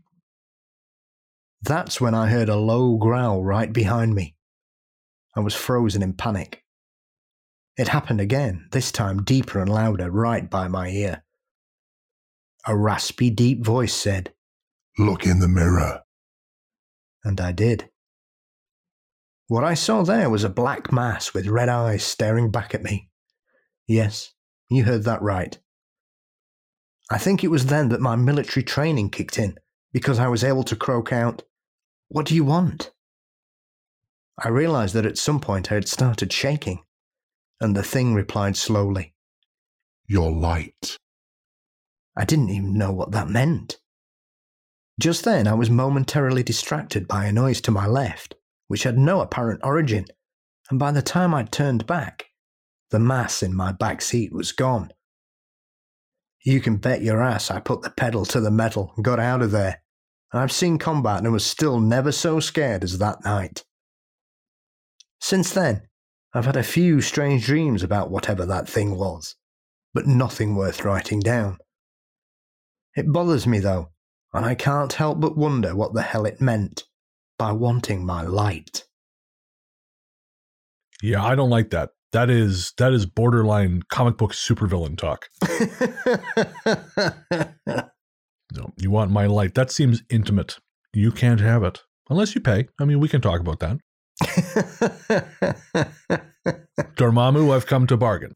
That's when I heard a low growl right behind me. I was frozen in panic. It happened again, this time deeper and louder, right by my ear. A raspy, deep voice said, "Look in the mirror." And I did. What I saw there was a black mass with red eyes staring back at me. Yes, you heard that right. I think it was then that my military training kicked in, because I was able to croak out, "What do you want?" I realized that at some point I had started shaking, and the thing replied slowly, "Your light." I didn't even know what that meant. Just then I was momentarily distracted by a noise to my left, which had no apparent origin, and by the time I'd turned back, the mass in my back seat was gone. You can bet your ass I put the pedal to the metal and got out of there, and I've seen combat and was still never so scared as that night. Since then, I've had a few strange dreams about whatever that thing was, but nothing worth writing down. It bothers me though, and I can't help but wonder what the hell it meant by wanting my light. Yeah, I don't like that. That is that is borderline comic book supervillain talk. No, you want my light. That seems intimate. You can't have it. Unless you pay. I mean, we can talk about that. Dormammu, I've come to bargain.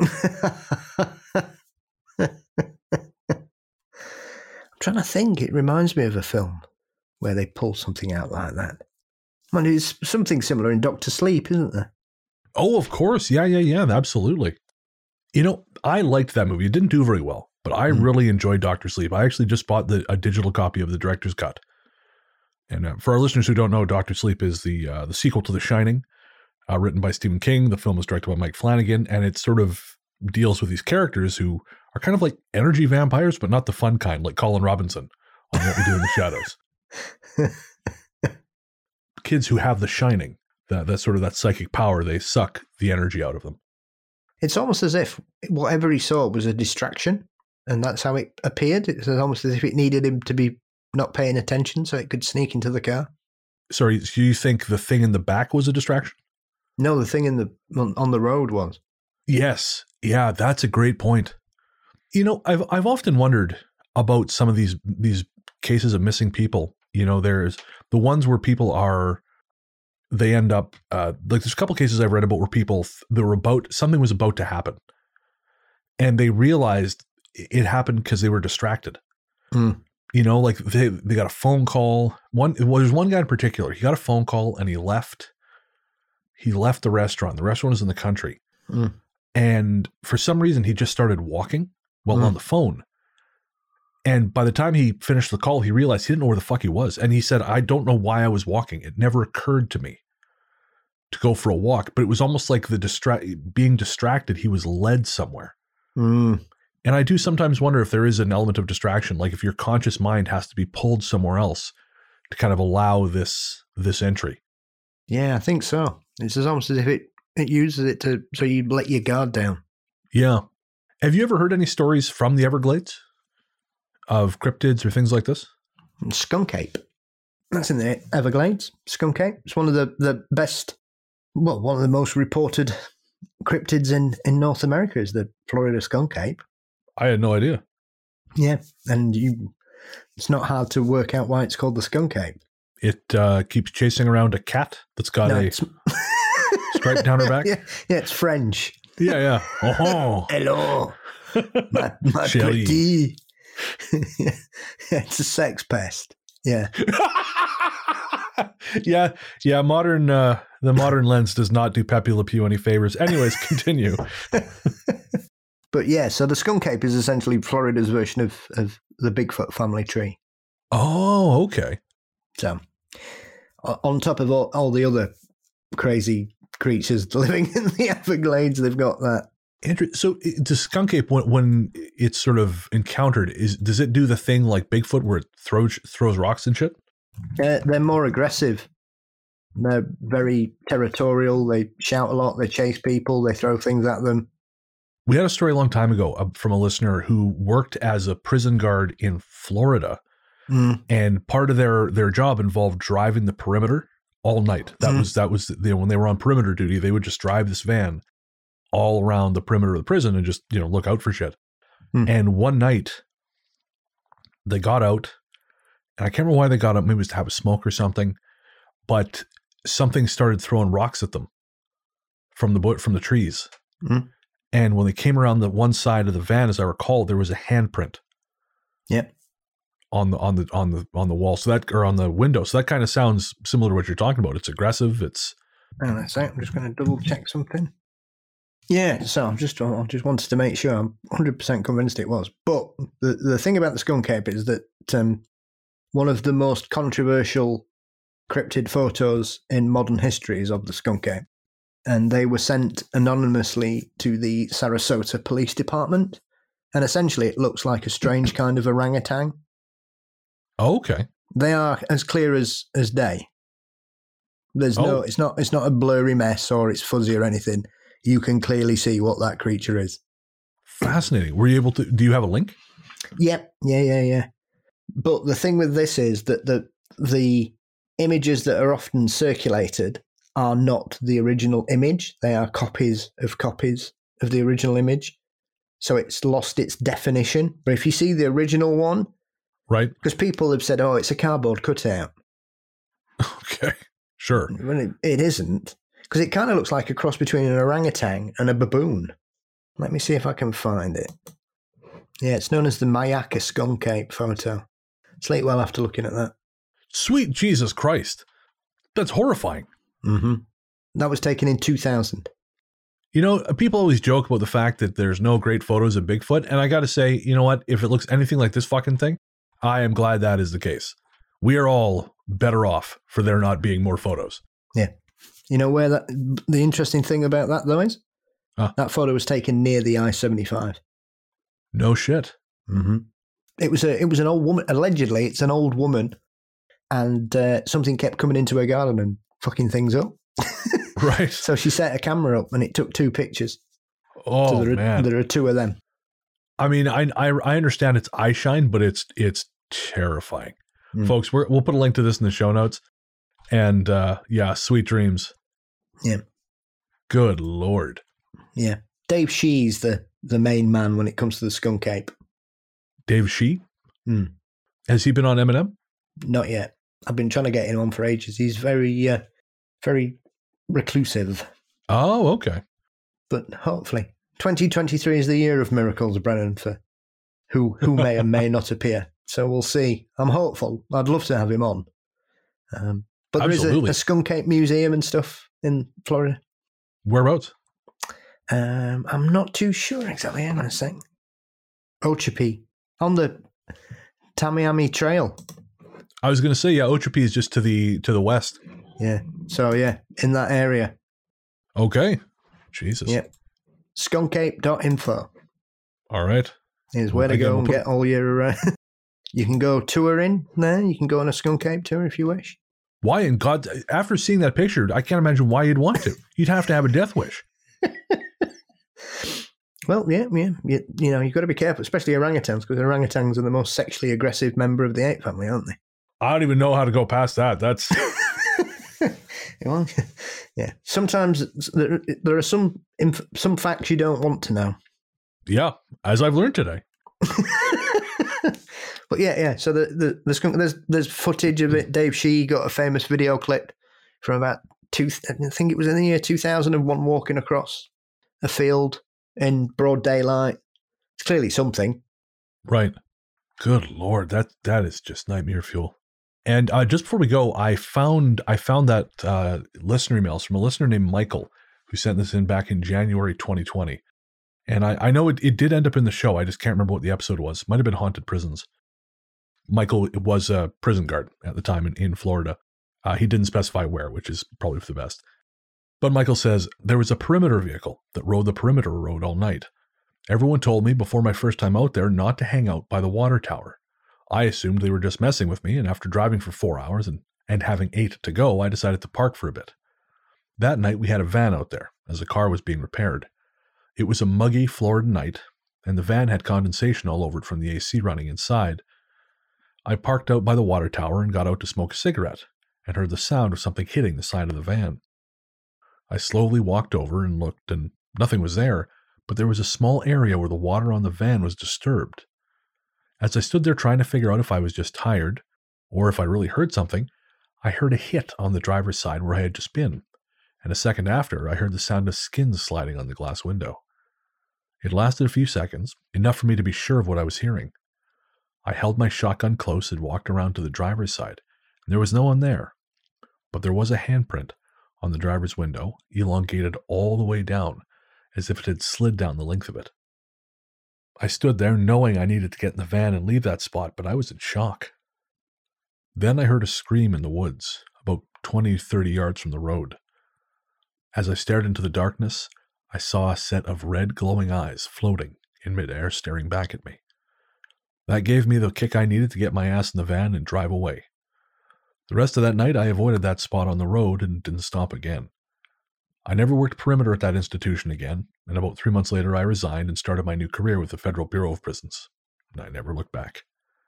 I'm trying to think. It reminds me of a film where they pull something out like that. I mean, it's something similar in Doctor Sleep, isn't there? Oh, of course. Yeah, yeah, yeah. Absolutely. You know, I liked that movie. It didn't do very well, but I mm. really enjoyed Doctor Sleep. I actually just bought the, a digital copy of the director's cut. And uh, for our listeners who don't know, Doctor Sleep is the uh, the sequel to The Shining. uh, written by Stephen King. The film was directed by Mike Flanagan, and it sort of deals with these characters who are kind of like energy vampires, but not the fun kind, like Colin Robinson on What We Do in the Shadows. Kids who have the shining, that, that sort of that psychic power, they suck the energy out of them. It's almost as if whatever he saw was a distraction, and that's how it appeared. It's almost as if it needed him to be not paying attention so it could sneak into the car. Sorry, so you think the thing in the back was a distraction? No, the thing in the on, on the road was. Yes. Yeah, that's a great point. You know, I've I've often wondered about some of these these cases of missing people. You know, there's the ones where people are, they end up, uh, like there's a couple cases I've read about where people, they were about, something was about to happen. And they realized it happened because they were distracted. Mm. You know, like they, they got a phone call. One, well, there's one guy in particular, he got a phone call and he left, he left the restaurant. The restaurant is in the country. Mm. And for some reason, he just started walking while Mm. on the phone. And by the time he finished the call, he realized he didn't know where the fuck he was. And he said, I don't know why I was walking. It never occurred to me to go for a walk. But it was almost like the distra- being distracted, he was led somewhere. Mm. And I do sometimes wonder if there is an element of distraction, like if your conscious mind has to be pulled somewhere else to kind of allow this this entry. Yeah, I think so. It's almost as if it, it uses it to so you let your guard down. Yeah. Have you ever heard any stories from the Everglades of cryptids or things like this? Skunk ape. That's in the Everglades. Skunk ape. It's one of the, the best, well, one of the most reported cryptids in, in North America is the Florida skunk ape. I had no idea. Yeah, and you, it's not hard to work out why it's called the skunk ape. It uh, keeps chasing around a cat that's got No, a it's- stripe down her back. Yeah, yeah, it's French. Yeah, yeah. Oh, Hello, my, my Shelly. pretty. Yeah, it's a sex pest. Yeah. yeah, yeah. Modern, uh, the modern lens does not do Pepe Le Pew any favors. Anyways, continue. But yeah, so the skunk ape is essentially Florida's version of, of the Bigfoot family tree. Oh, okay. So, o- on top of all, all the other crazy creatures living in the Everglades, they've got that. Inter- so, it- does skunk ape, when, when it's sort of encountered, is does it do the thing like Bigfoot where it throws throws rocks and shit? Uh, they're more aggressive. They're very territorial. They shout a lot. They chase people. They throw things at them. We had a story a long time ago uh, from a listener who worked as a prison guard in Florida, Mm. and part of their their job involved driving the perimeter all night. That Mm. was that was you know, when they were on perimeter duty, they would just drive this van all around the perimeter of the prison and just you know look out for shit. Mm. And one night, they got out, and I can't remember why they got out. Maybe it was to have a smoke or something, but something started throwing rocks at them from the bo- from the trees. Mm. And when they came around the one side of the van, as I recall, there was a handprint. Yep. on the on the on the on the wall, so that or on the window. So that kind of sounds similar to what you're talking about. It's aggressive. It's Hang on a sec. I'm just going to double check something. Yeah, so I'm just I just wanted to make sure I'm one hundred percent convinced it was. But the the thing about the skunk ape is that um, one of the most controversial cryptid photos in modern history is of the skunk ape, and they were sent anonymously to the Sarasota Police Department, and essentially it looks like a strange kind of orangutan. oh, okay. They are as clear as as day. There's no, Oh. it's not, it's not a blurry mess or it's fuzzy or anything. You can clearly see what that creature is. Fascinating. Were you able to? Do you have a link? Yep, yeah, yeah, yeah. But the thing with this is that the the images that are often circulated are not the original image. They are copies of copies of the original image. So it's lost its definition. But if you see the original one, Right. because people have said, "Oh, it's a cardboard cutout." Okay. Sure. Well, it, it isn't, because it kind of looks like a cross between an orangutan and a baboon. Let me see if I can find it. Yeah, it's known as the Mayaka skunk ape photo. Sleep well after looking at that. Sweet Jesus Christ. That's horrifying. Mm-hmm. That was taken in two thousand. You know, people always joke about the fact that there's no great photos of Bigfoot. And I got to say, you know what? If it looks anything like this fucking thing, I am glad that is the case. We are all better off for there not being more photos. Yeah. You know where that the interesting thing about that though is? Huh. That photo was taken near the I seventy-five. No shit. Mm-hmm. It was a it was an old woman. Allegedly, it's an old woman, and uh, something kept coming into her garden and fucking things up. Right. So she set a camera up and it took two pictures. Oh so there are, man, there are two of them. I mean, I I, I understand it's eye shine, but it's it's terrifying, mm. folks. We're, we'll put a link to this in the show notes. And uh, yeah, sweet dreams. Yeah. Good Lord. Yeah. Dave Shee's the the main man when it comes to the skunk ape. Dave Shee? Mm. Has he been on M and M? Not yet. I've been trying to get him on for ages. He's very, uh, very reclusive. Oh, okay. But hopefully. twenty twenty-three is the year of miracles, Brennan, for who, who may and may not appear. So we'll see. I'm hopeful. I'd love to have him on. Um, but there Absolutely. is a, a skunk ape museum and stuff in Florida. Whereabouts? Um, I'm not too sure exactly. Hang on a sec. Ochapee. On the Tamiami Trail. I was going to say, yeah, Ochapee is just to the to the west. Yeah. So, yeah, in that area. Okay. Jesus. Yeah. skunk ape dot info. All right. Is where well, to again, go we'll and put... get all your... Uh, you can go touring there. You can go on a skunk ape tour if you wish. Why in God? After seeing that picture, I can't imagine why you'd want to. You'd have to have a death wish. Well, yeah, yeah. You, you know, you've got to be careful, especially orangutans, because orangutans are the most sexually aggressive member of the ape family, aren't they? I don't even know how to go past that. That's... well, yeah. Sometimes there, there are some inf- some facts you don't want to know. Yeah, as I've learned today. But yeah, yeah. So the, the, the skunk, there's there's footage of it. Dave Shee got a famous video clip from about two. I think it was in the year two thousand one, walking across a field in broad daylight. It's clearly something, right? Good Lord, that that is just nightmare fuel. And uh, just before we go, I found I found that uh, listener emails from a listener named Michael who sent this in back in January twenty twenty. And I, I know it, it did end up in the show. I just can't remember what the episode was. Might have been Haunted Prisons. Michael was a prison guard at the time in, in Florida. Uh, he didn't specify where, which is probably for the best. But Michael says, there was a perimeter vehicle that rode the perimeter road all night. Everyone told me before my first time out there not to hang out by the water tower. I assumed they were just messing with me, and after driving for four hours and, and having eight to go, I decided to park for a bit. That night we had a van out there, as the car was being repaired. It was a muggy Florida night, and the van had condensation all over it from the A C running inside. I parked out by the water tower and got out to smoke a cigarette, and heard the sound of something hitting the side of the van. I slowly walked over and looked, and nothing was there, but there was a small area where the water on the van was disturbed. As I stood there trying to figure out if I was just tired, or if I really heard something, I heard a hit on the driver's side where I had just been, and a second after, I heard the sound of skins sliding on the glass window. It lasted a few seconds, enough for me to be sure of what I was hearing. I held my shotgun close and walked around to the driver's side, and there was no one there. But there was a handprint on the driver's window, elongated all the way down, as if it had slid down the length of it. I stood there knowing I needed to get in the van and leave that spot, but I was in shock. Then I heard a scream in the woods, about twenty to thirty yards from the road. As I stared into the darkness, I saw a set of red glowing eyes floating in midair, staring back at me. That gave me the kick I needed to get my ass in the van and drive away. The rest of that night, I avoided that spot on the road and didn't stop again. I never worked perimeter at that institution again, and about three months later I resigned and started my new career with the Federal Bureau of Prisons. And I never looked back.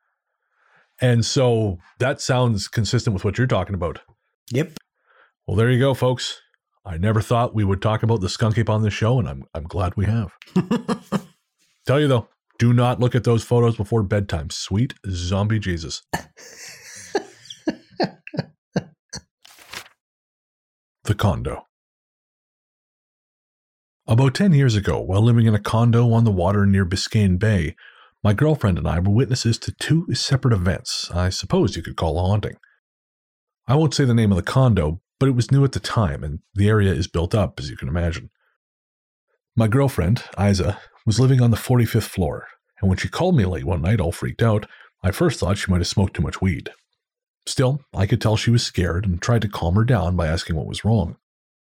And so that sounds consistent with what you're talking about. Yep. Well, there you go, folks. I never thought we would talk about the skunk ape on this show, and I'm I'm glad we have. Tell you though, do not look at those photos before bedtime. Sweet zombie Jesus. The condo. About ten years ago, while living in a condo on the water near Biscayne Bay, my girlfriend and I were witnesses to two separate events I suppose you could call a haunting. I won't say the name of the condo, but it was new at the time, and the area is built up, as you can imagine. My girlfriend, Isa, was living on the forty-fifth floor, and when she called me late one night all freaked out, I first thought she might have smoked too much weed. Still, I could tell she was scared and tried to calm her down by asking what was wrong.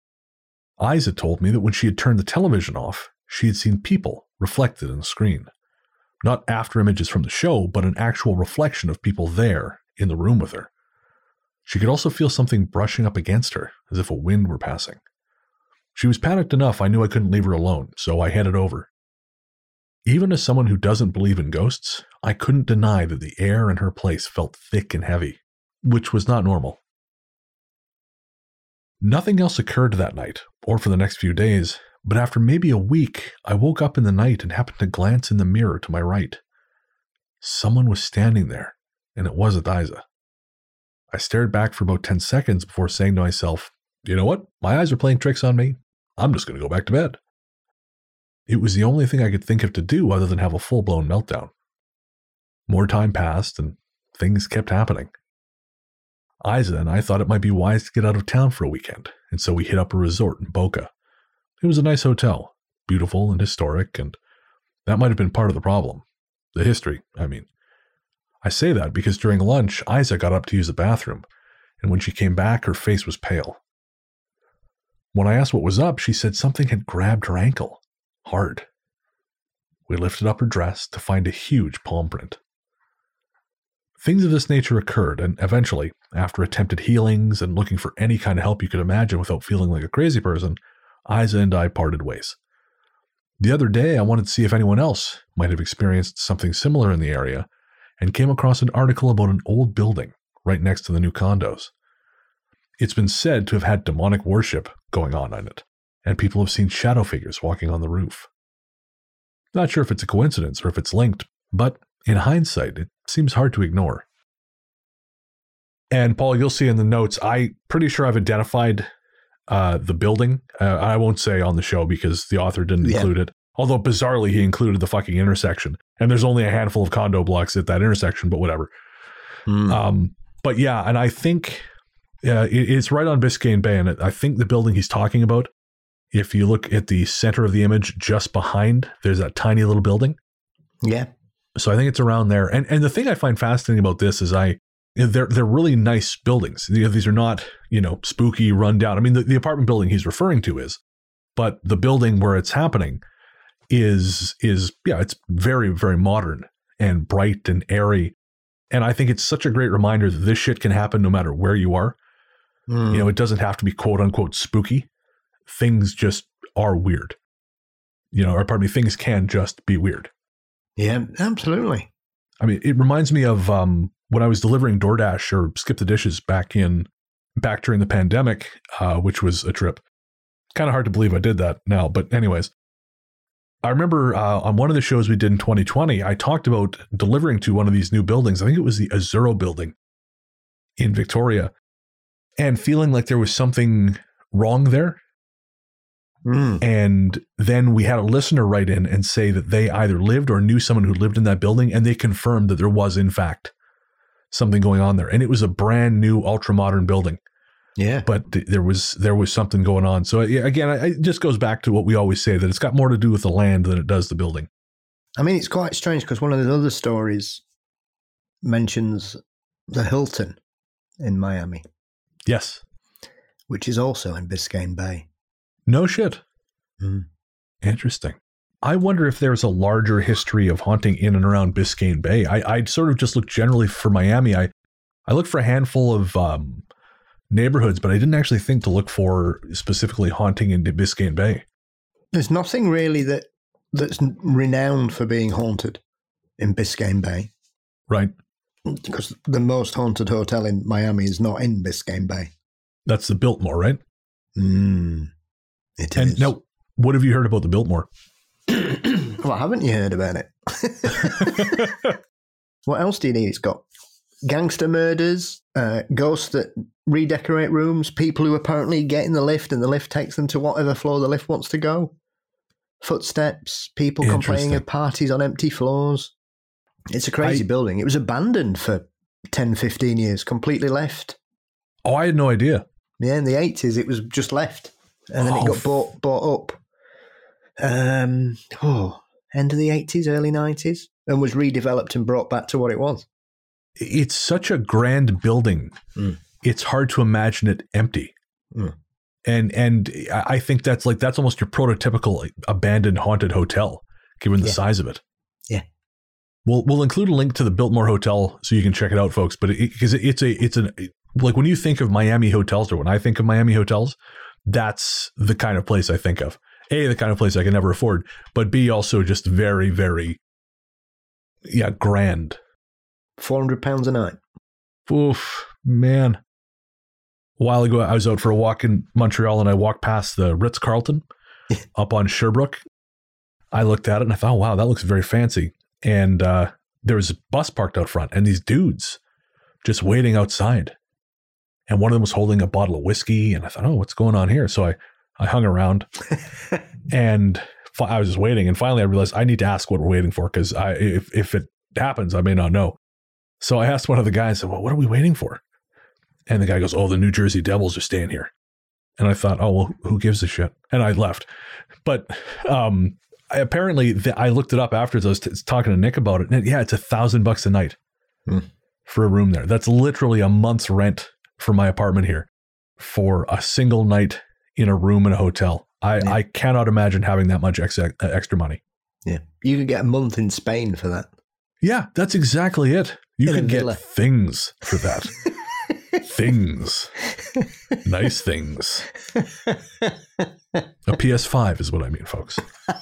Isa told me that when she had turned the television off, she had seen people reflected in the screen. Not after images from the show, but an actual reflection of people there in the room with her. She could also feel something brushing up against her, as if a wind were passing. She was panicked enough I knew I couldn't leave her alone, so I headed over. Even as someone who doesn't believe in ghosts, I couldn't deny that the air in her place felt thick and heavy, which was not normal. Nothing else occurred that night, or for the next few days, but after maybe a week, I woke up in the night and happened to glance in the mirror to my right. Someone was standing there, and it wasn't Isa. I stared back for about ten seconds before saying to myself, you know what? My eyes are playing tricks on me. I'm just going to go back to bed. It was the only thing I could think of to do other than have a full-blown meltdown. More time passed, and things kept happening. Isa and I thought it might be wise to get out of town for a weekend, and so we hit up a resort in Boca. It was a nice hotel, beautiful and historic, and that might have been part of the problem. The history, I mean. I say that because during lunch, Isa got up to use the bathroom, and when she came back, her face was pale. When I asked what was up, she said something had grabbed her ankle. Hard. We lifted up her dress to find a huge palm print. Things of this nature occurred, and eventually, after attempted healings and looking for any kind of help you could imagine without feeling like a crazy person, Isa and I parted ways. The other day, I wanted to see if anyone else might have experienced something similar in the area, and came across an article about an old building right next to the new condos. It's been said to have had demonic worship going on in it, and people have seen shadow figures walking on the roof. Not sure if it's a coincidence or if it's linked, but in hindsight, it seems hard to ignore. And Paul, you'll see in the notes, I'm pretty sure I've identified uh, the building. Uh, I won't say on the show because the author didn't yeah. include it. Although bizarrely, he included the fucking intersection. And there's only a handful of condo blocks at that intersection, but whatever. Mm. Um, but yeah, and I think uh, it, it's right on Biscayne Bay. And I think the building he's talking about, if you look at the center of the image just behind, there's that tiny little building. Yeah. So I think it's around there. And and the thing I find fascinating about this is I they're they're really nice buildings. These are not, you know, spooky, run down. I mean, the, the apartment building he's referring to is, but the building where it's happening is is yeah, it's very, very modern and bright and airy. And I think it's such a great reminder that this shit can happen no matter where you are. Mm. You know, it doesn't have to be quote unquote spooky. Things just are weird. You know, or pardon me, things can just be weird. Yeah, absolutely. I mean, it reminds me of um, when I was delivering DoorDash or Skip the Dishes back in back during the pandemic, uh, which was a trip. Kind of hard to believe I did that now, but anyways, I remember uh, on one of the shows we did in twenty twenty, I talked about delivering to one of these new buildings. I think it was the Azuro building in Victoria, and feeling like there was something wrong there. Mm. And then we had a listener write in and say that they either lived or knew someone who lived in that building, and they confirmed that there was, in fact, something going on there. And it was a brand new, ultra modern building. Yeah. But th- there was there was something going on. So again, I, it just goes back to what we always say, that it's got more to do with the land than it does the building. I mean, it's quite strange because one of the other stories mentions the Hilton in Miami. Yes. Which is also in Biscayne Bay. No shit. Mm. Interesting. I wonder if there's a larger history of haunting in and around Biscayne Bay. I, I'd sort of just looked generally for Miami. I, I looked for a handful of um, neighborhoods, but I didn't actually think to look for specifically haunting in Biscayne Bay. There's nothing really that that's renowned for being haunted in Biscayne Bay. Right. Because the most haunted hotel in Miami is not in Biscayne Bay. That's the Biltmore, right? Mm. It and is. Now, what have you heard about the Biltmore? Well, haven't you heard about it? What else do you need? It's got gangster murders, uh, ghosts that redecorate rooms, people who apparently get in the lift and the lift takes them to whatever floor the lift wants to go, footsteps, people complaining of parties on empty floors. It's a crazy I, building. It was abandoned for ten, fifteen years, completely left. Oh, I had no idea. Yeah, in the eighties, it was just left. And then oh, it got bought bought up. Um, oh, end of the eighties, early nineties, and was redeveloped and brought back to what it was. It's such a grand building. Mm. It's hard to imagine it empty. Mm. And and I think that's like that's almost your prototypical like, abandoned haunted hotel, given the yeah. size of it. Yeah. We'll we'll include a link to the Biltmore Hotel so you can check it out, folks. But because it, it's a it's an like when you think of Miami hotels, or when I think of Miami hotels, that's the kind of place I think of. A, the kind of place I can never afford, but B, also just very very yeah grand. Four hundred pounds a night. Oof, man. A while ago, I was out for a walk in Montreal, and I walked past the Ritz-Carlton up on Sherbrooke. I looked at it, and I thought, oh, wow, that looks very fancy. And uh, there was a bus parked out front, and these dudes just waiting outside. And one of them was holding a bottle of whiskey, and I thought, oh, what's going on here? So I, I hung around, and I was just waiting. And finally, I realized I need to ask what we're waiting for, because I, if, if it happens, I may not know. So I asked one of the guys, well, what are we waiting for? And the guy goes, oh, the New Jersey Devils are staying here. And I thought, oh, well, who gives a shit? And I left. But um, I, apparently, the, I looked it up afterwards. I was t- talking to Nick about it. And yeah, it's a thousand bucks a night hmm. for a room there. That's literally a month's rent for my apartment here for a single night in a room in a hotel. I, yeah. I cannot imagine having that much ex- extra money. Yeah. You could get a month in Spain for that. Yeah, that's exactly it. You can get things for that. Things. Nice things. A P S five is what I mean, folks.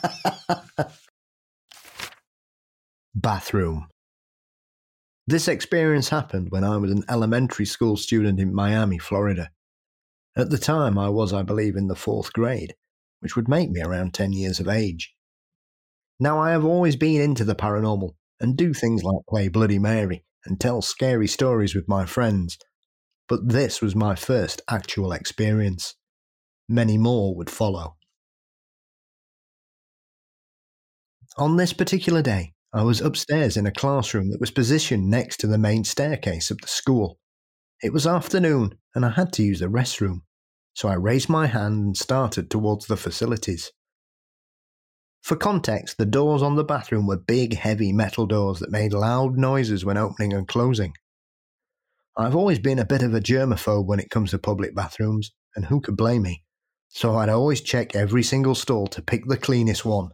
Bathroom. This experience happened when I was an elementary school student in Miami, Florida. At the time, I was, I believe, in the fourth grade, which would make me around ten years of age. Now, I have always been into the paranormal and do things like play Bloody Mary and tell scary stories with my friends. But this was my first actual experience. Many more would follow. On this particular day, I was upstairs in a classroom that was positioned next to the main staircase of the school. It was afternoon, and I had to use the restroom, so I raised my hand and started towards the facilities. For context, the doors on the bathroom were big, heavy metal doors that made loud noises when opening and closing. I've always been a bit of a germaphobe when it comes to public bathrooms, and who could blame me? So I'd always check every single stall to pick the cleanest one.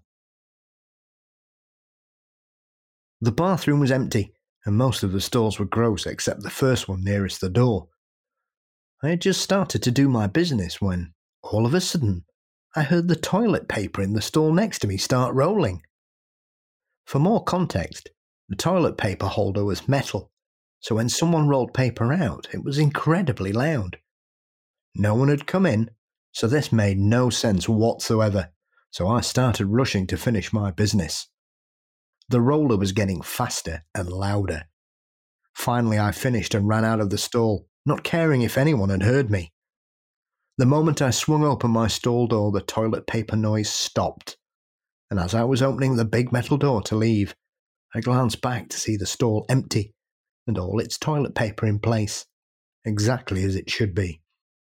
The bathroom was empty, and most of the stalls were gross except the first one nearest the door. I had just started to do my business when, all of a sudden, I heard the toilet paper in the stall next to me start rolling. For more context, the toilet paper holder was metal, so when someone rolled paper out, it was incredibly loud. No one had come in, so this made no sense whatsoever, so I started rushing to finish my business. The roller was getting faster and louder. Finally, I finished and ran out of the stall, not caring if anyone had heard me. The moment I swung open my stall door, the toilet paper noise stopped, and as I was opening the big metal door to leave, I glanced back to see the stall empty and all its toilet paper in place, exactly as it should be.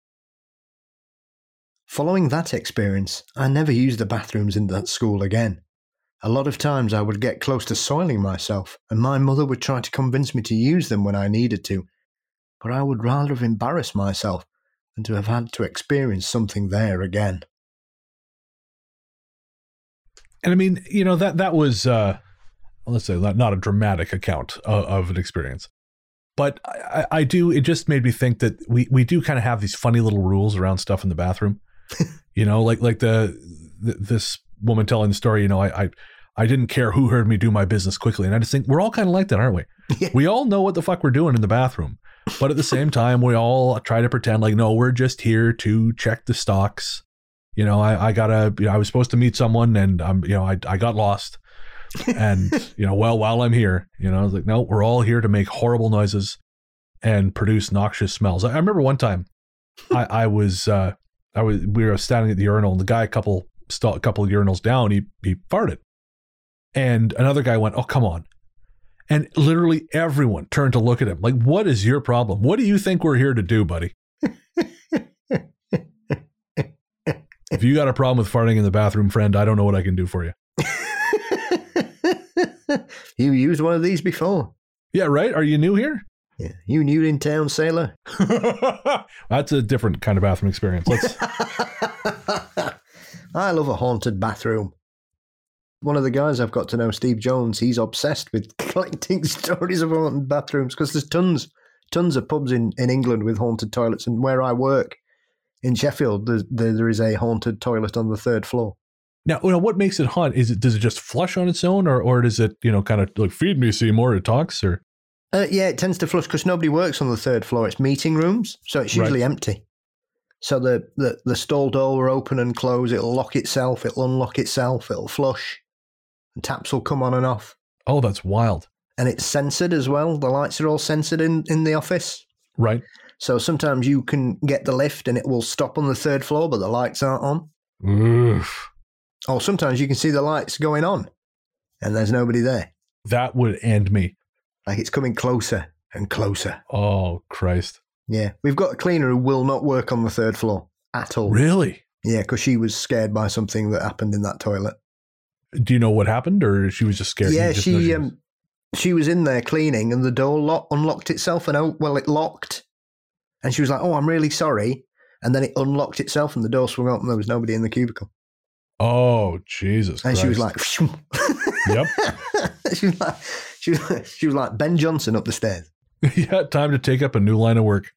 Following that experience, I never used the bathrooms in that school again. A lot of times I would get close to soiling myself, and my mother would try to convince me to use them when I needed to, but I would rather have embarrassed myself than to have had to experience something there again. And I mean, you know, that that was, uh, let's say, not a dramatic account of, of an experience. But I, I do, it just made me think that we, we do kind of have these funny little rules around stuff in the bathroom. You know, like like the, the this woman telling the story, you know, I, I I didn't care who heard me do my business quickly. And I just think we're all kind of like that, aren't we? Yeah. We all know what the fuck we're doing in the bathroom. But at the same time, we all try to pretend like, no, we're just here to check the stocks. You know, I, I gotta, you know, I was supposed to meet someone and I'm, you know, I, I got lost. And, you know, well, while I'm here, you know, I was like, no, we're all here to make horrible noises and produce noxious smells. I, I remember one time I, I was, uh, I was, we were standing at the urinal and the guy, a couple, st- a couple of urinals down, he, he farted. And another guy went, oh, come on. And literally everyone turned to look at him like, what is your problem? What do you think we're here to do, buddy? If you got a problem with farting in the bathroom, friend, I don't know what I can do for you. You used one of these before. Yeah, right? Are you new here? Yeah. You new in town, sailor? That's a different kind of bathroom experience. Let's. I love a haunted bathroom. One of the guys I've got to know, Steve Jones, he's obsessed with collecting stories of haunted bathrooms because there's tons, tons of pubs in, in England with haunted toilets. And where I work in Sheffield, there, there, there is a haunted toilet on the third floor. Now, you know, what makes it haunt? Is it does it just flush on its own, or or does it, you know, kind of like feed me, Seymour, it talks, or? Uh, yeah, it tends to flush because nobody works on the third floor. It's meeting rooms, so it's usually right. empty. So the, the, the stall door will open and close. It'll lock itself. It'll unlock itself. It'll flush. And taps will come on and off. Oh, that's wild. And it's censored as well. The lights are all censored in, in the office. Right. So sometimes you can get the lift and it will stop on the third floor, but the lights aren't on. Oof. Or sometimes you can see the lights going on and there's nobody there. That would end me. Like it's coming closer and closer. Oh, Christ. Yeah. We've got a cleaner who will not work on the third floor at all. Really? Yeah, because she was scared by something that happened in that toilet. Do you know what happened, or she was just scared? Yeah, just she she, um, she was in there cleaning and the door lock, unlocked itself and out, well, it locked. And she was like, oh, I'm really sorry. And then it unlocked itself and the door swung open. There was nobody in the cubicle. Oh, Jesus And Christ. she was like, yep. she was like, she was like, she was like Ben Johnson up the stairs. Yeah, time to take up a new line of work.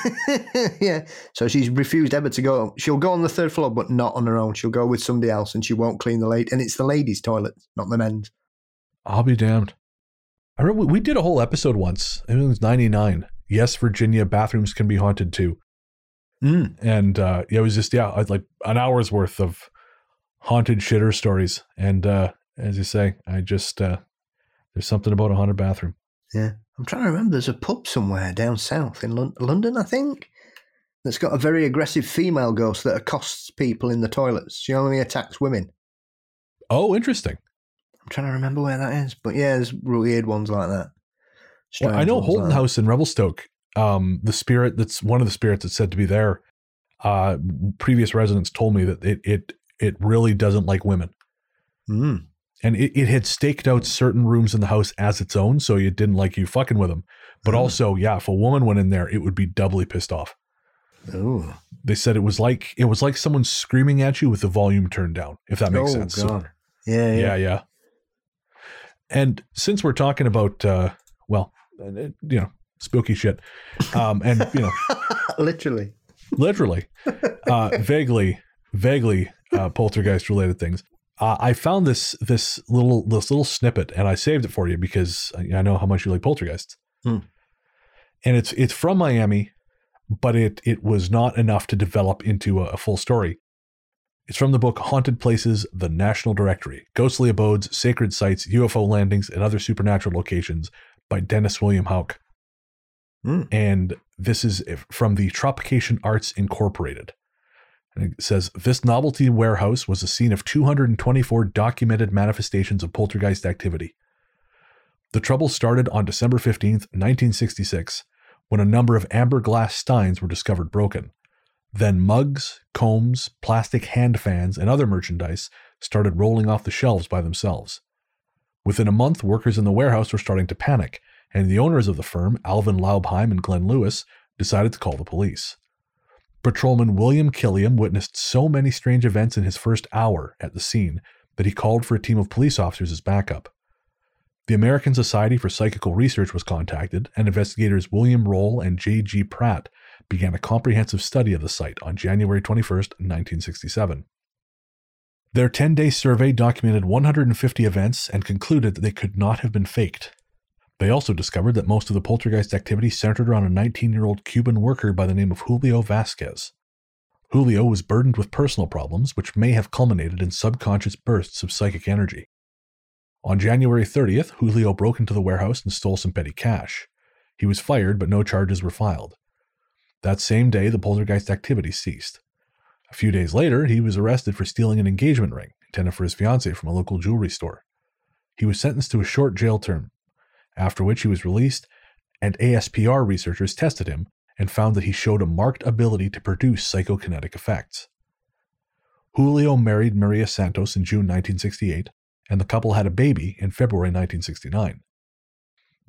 Yeah. So she's refused ever to go. She'll go on the third floor, but not on her own. She'll go with somebody else and she won't clean the lady. And it's the ladies' toilet, not the men's. I'll be damned. I remember we did a whole episode once. I think it was ninety-nine. Yes, Virginia, bathrooms can be haunted too. Mm. And uh, yeah, it was just, yeah, like an hour's worth of haunted shitter stories. And uh, as you say, I just, uh, there's something about a haunted bathroom. Yeah. I'm trying to remember. There's a pub somewhere down south in Lon- London, I think, that's got a very aggressive female ghost that accosts people in the toilets. She only attacks women. Oh, interesting. I'm trying to remember where that is. But yeah, there's weird ones like that. Well, I know Holton like House in Revelstoke, um, the spirit that's one of the spirits that's said to be there. Uh, previous residents told me that it it it really doesn't like women. Mm. And it, it had staked out certain rooms in the house as its own, so it didn't like you fucking with them. But oh. also, yeah, if a woman went in there, it would be doubly pissed off. Oh. They said it was like it was like someone screaming at you with the volume turned down, if that makes oh, sense. God. So, yeah, yeah, yeah, yeah. And since we're talking about, uh, well, you know, spooky shit, um, and you know, literally, literally, uh, vaguely, vaguely uh, poltergeist related things. Uh, I found this this little this little snippet, and I saved it for you because I know how much you like poltergeists. Hmm. And it's it's from Miami, but it it was not enough to develop into a, a full story. It's from the book Haunted Places: The National Directory: Ghostly Abodes, Sacred Sites, U F O Landings, and Other Supernatural Locations by Dennis William Houck. Hmm. And this is from the Tropication Arts Incorporated. And it says, this novelty warehouse was a scene of two hundred twenty-four documented manifestations of poltergeist activity. The trouble started on December fifteenth, nineteen sixty-six, when a number of amber glass steins were discovered broken. Then mugs, combs, plastic hand fans, and other merchandise started rolling off the shelves by themselves. Within a month, workers in the warehouse were starting to panic, and the owners of the firm, Alvin Laubheim and Glenn Lewis, decided to call the police. Patrolman William Killiam witnessed so many strange events in his first hour at the scene that he called for a team of police officers as backup. The American Society for Psychical Research was contacted, and investigators William Roll and J G Pratt began a comprehensive study of the site on January twenty-first, nineteen sixty-seven. Their ten-day survey documented one hundred fifty events and concluded that they could not have been faked. They also discovered that most of the poltergeist activity centered around a nineteen-year-old Cuban worker by the name of Julio Vasquez. Julio was burdened with personal problems, which may have culminated in subconscious bursts of psychic energy. On January thirtieth, Julio broke into the warehouse and stole some petty cash. He was fired, but no charges were filed. That same day, the poltergeist activity ceased. A few days later, he was arrested for stealing an engagement ring intended for his fiancée from a local jewelry store. He was sentenced to a short jail term, after which he was released, and A S P R researchers tested him and found that he showed a marked ability to produce psychokinetic effects. Julio married Maria Santos in June nineteen sixty-eight, and the couple had a baby in February nineteen sixty-nine.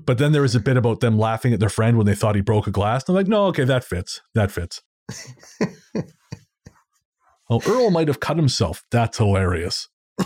But then there was a bit about them laughing at their friend when they thought he broke a glass. I'm like, no, okay, that fits. That fits. Oh, Earl might have cut himself. That's hilarious.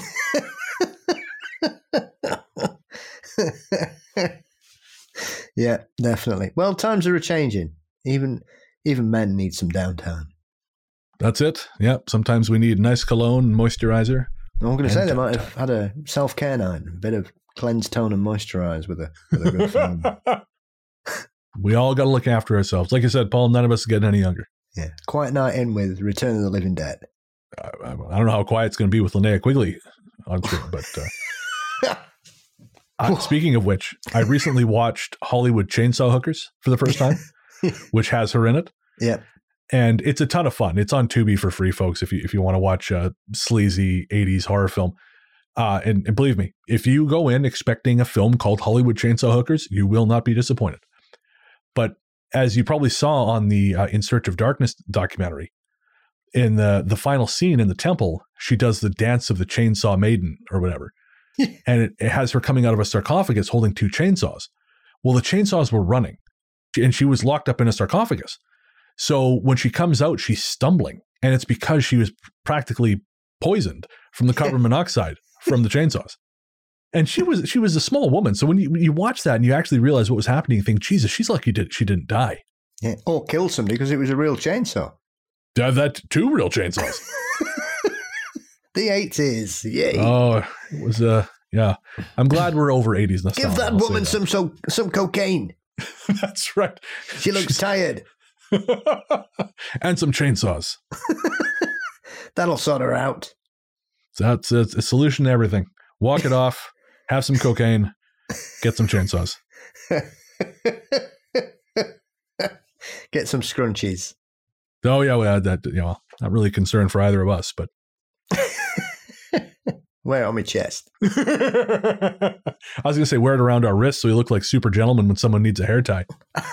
Yeah, definitely. Well, times are a-changing. Even even men need some downtime. That's it. Yep. Sometimes we need nice cologne and moisturizer. I'm going to say they might have had a self-care night, a bit of cleanse, tone, and moisturize with a, with a good film. We all got to look after ourselves. Like I said, Paul, none of us are getting any younger. Yeah. Quiet night in with Return of the Living Dead. I, I, I don't know how quiet it's going to be with Linnea Quigley on screen, but uh, uh, speaking of which, I recently watched Hollywood Chainsaw Hookers for the first time, which has her in it. Yeah. And it's a ton of fun. It's on Tubi for free, folks, if you if you want to watch a sleazy eighties horror film. Uh, and, and believe me, if you go in expecting a film called Hollywood Chainsaw Hookers, you will not be disappointed. But as you probably saw on the uh, In Search of Darkness documentary, in the, the final scene in the temple, she does the dance of the chainsaw maiden or whatever. And it, it has her coming out of a sarcophagus holding two chainsaws. Well, the chainsaws were running and she was locked up in a sarcophagus. So when she comes out, she's stumbling, and it's because she was practically poisoned from the carbon monoxide from the chainsaws. And she was she was a small woman. So when you, when you watch that and you actually realize what was happening, you think, Jesus, she's lucky did, she didn't die. Yeah. Or kill somebody because it was a real chainsaw. Yeah, that two real chainsaws. The eighties. Yay. Oh, it was, uh, yeah. I'm glad we're over eighties nostalgia. Give that I'll woman that. some so, some cocaine. That's right. She looks She's... tired. And some chainsaws. That'll sort her out. So that's a, a solution to everything. Walk it off, have some cocaine, get some chainsaws. Get some scrunchies. Oh, yeah, well, that, you know, not really concerned for either of us, but. Wear it on my chest. I was going to say wear it around our wrists so we look like super gentlemen when someone needs a hair tie.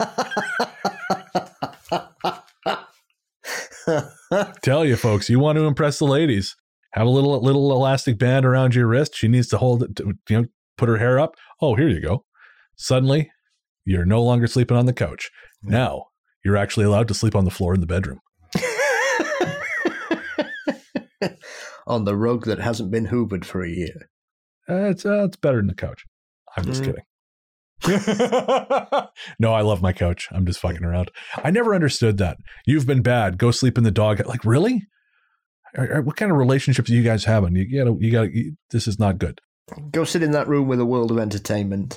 Tell you folks, you want to impress the ladies, have a little little elastic band around your wrist. She needs to hold it, to, you know, put her hair up. Oh, here you go. Suddenly, you're no longer sleeping on the couch. Now, you're actually allowed to sleep on the floor in the bedroom. On the rug that hasn't been hoovered for a year. Uh, it's uh, it's better than the couch. I'm just mm. kidding. No, I love my couch. I'm just fucking around. I never understood that. You've been bad. Go sleep in the dog. Like, really? What kind of relationships are you guys having? You gotta, you gotta, you, this is not good. Go sit in that room with a world of entertainment.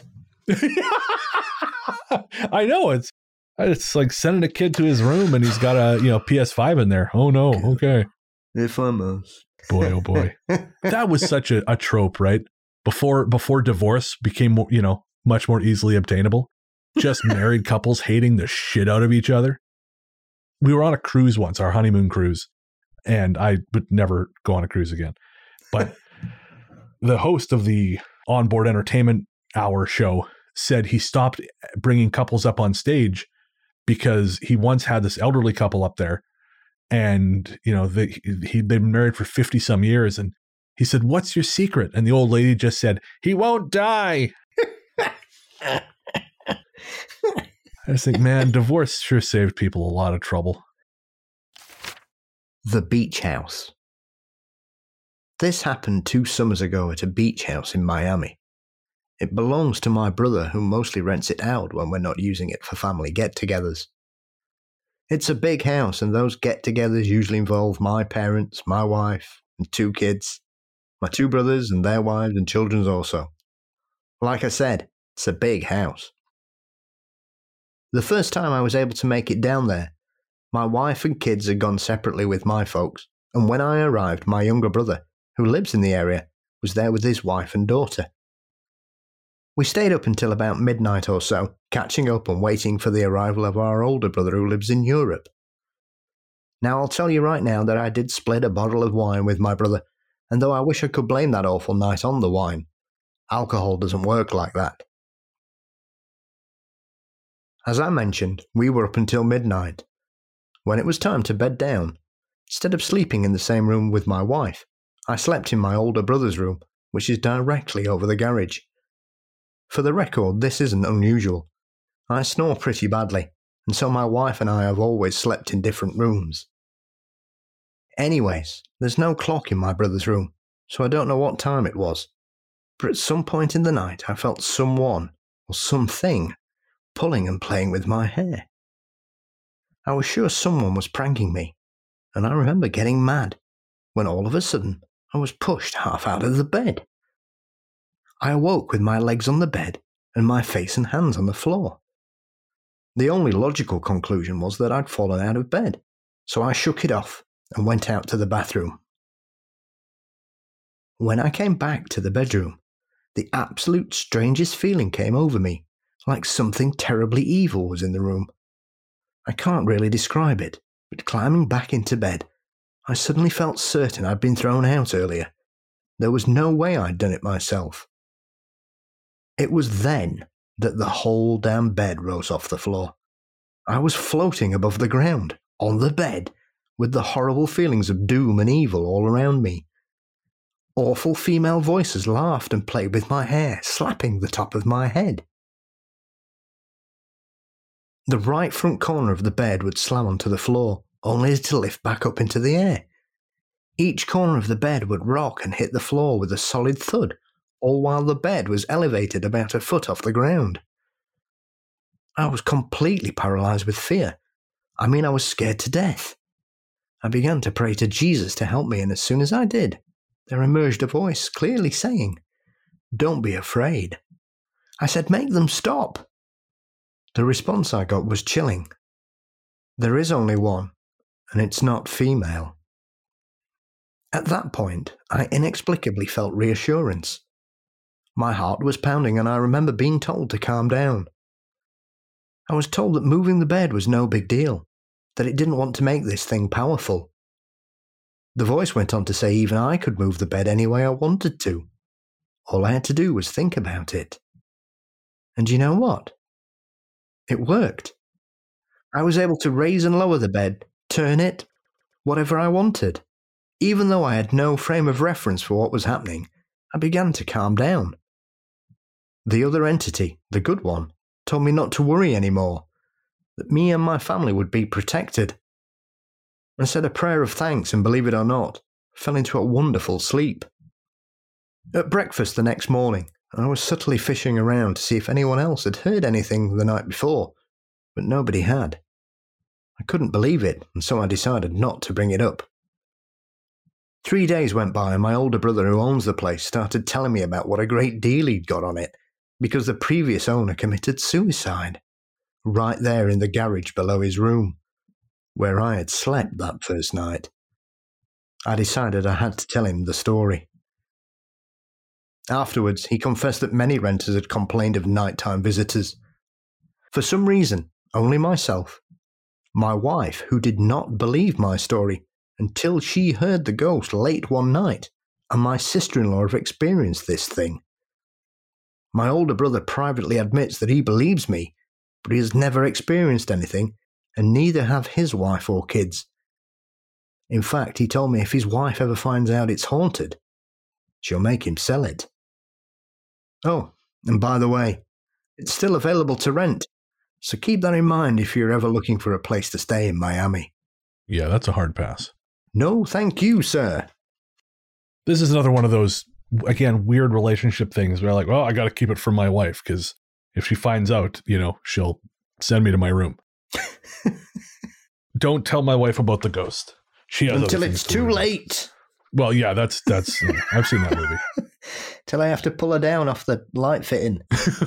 I know. It's, it's like sending a kid to his room and he's got a, you know, P S five in there. Oh no. Okay. If I must. Boy, oh boy. That was such a, a trope, right? Before, before divorce became more, you know, much more easily obtainable. Just married couples hating the shit out of each other. We were on a cruise once, our honeymoon cruise, and I would never go on a cruise again. But the host of the onboard entertainment hour show said he stopped bringing couples up on stage because he once had this elderly couple up there, and you know they he'd been married for fifty some years, and he said, "What's your secret?" And the old lady just said, "He won't die." I just think, man, divorce sure saved people a lot of trouble. The beach house. This happened two summers ago at a beach house in Miami. It belongs to my brother, who mostly rents it out when we're not using it for family get-togethers. It's a big house, and those get-togethers usually involve my parents, my wife, and two kids. My two brothers and their wives and children also. Like I said, it's a big house. The first time I was able to make it down there, my wife and kids had gone separately with my folks, and when I arrived, my younger brother, who lives in the area, was there with his wife and daughter. We stayed up until about midnight or so, catching up and waiting for the arrival of our older brother who lives in Europe. Now I'll tell you right now that I did split a bottle of wine with my brother, and though I wish I could blame that awful night on the wine, alcohol doesn't work like that. As I mentioned, we were up until midnight. When it was time to bed down, instead of sleeping in the same room with my wife, I slept in my older brother's room, which is directly over the garage. For the record, this isn't unusual. I snore pretty badly, and so my wife and I have always slept in different rooms. Anyways, there's no clock in my brother's room, so I don't know what time it was. But at some point in the night, I felt someone, or something, pulling and playing with my hair. I was sure someone was pranking me, and I remember getting mad, when all of a sudden I was pushed half out of the bed. I awoke with my legs on the bed and my face and hands on the floor. The only logical conclusion was that I'd fallen out of bed, so I shook it off and went out to the bathroom. When I came back to the bedroom, the absolute strangest feeling came over me, like something terribly evil was in the room. I can't really describe it, but climbing back into bed, I suddenly felt certain I'd been thrown out earlier. There was no way I'd done it myself. It was then that the whole damn bed rose off the floor. I was floating above the ground, on the bed, with the horrible feelings of doom and evil all around me. Awful female voices laughed and played with my hair, slapping the top of my head. The right front corner of the bed would slam onto the floor, only to lift back up into the air. Each corner of the bed would rock and hit the floor with a solid thud, all while the bed was elevated about a foot off the ground. I was completely paralyzed with fear. I mean, I was scared to death. I began to pray to Jesus to help me, and as soon as I did, there emerged a voice clearly saying, "Don't be afraid." I said, "Make them stop." The response I got was chilling. There is only one, and it's not female. At that point, I inexplicably felt reassurance. My heart was pounding, and I remember being told to calm down. I was told that moving the bed was no big deal, that it didn't want to make this thing powerful. The voice went on to say even I could move the bed any way I wanted to. All I had to do was think about it. And you know what? It worked. I was able to raise and lower the bed, turn it, whatever I wanted. Even though I had no frame of reference for what was happening, I began to calm down. The other entity, the good one, told me not to worry anymore, that me and my family would be protected. I said a prayer of thanks and, believe it or not, fell into a wonderful sleep. At breakfast the next morning, I was subtly fishing around to see if anyone else had heard anything the night before, but nobody had. I couldn't believe it, and so I decided not to bring it up. Three days went by, and my older brother, who owns the place, started telling me about what a great deal he'd got on it, because the previous owner committed suicide, right there in the garage below his room, where I had slept that first night. I decided I had to tell him the story. Afterwards, he confessed that many renters had complained of nighttime visitors. For some reason, only myself, my wife, who did not believe my story until she heard the ghost late one night, and my sister-in-law have experienced this thing. My older brother privately admits that he believes me, but he has never experienced anything, and neither have his wife or kids. In fact, he told me if his wife ever finds out it's haunted, she'll make him sell it. Oh, and by the way, it's still available to rent, so keep that in mind if you're ever looking for a place to stay in Miami. Yeah, that's a hard pass. No, thank you, sir. This is another one of those, again, weird relationship things where like, well, I got to keep it from my wife because if she finds out, you know, she'll send me to my room. Don't tell my wife about the ghost. She has until it's too late. Well, yeah, that's that's. uh, I've seen that movie. Till I have to pull her down off the light fitting.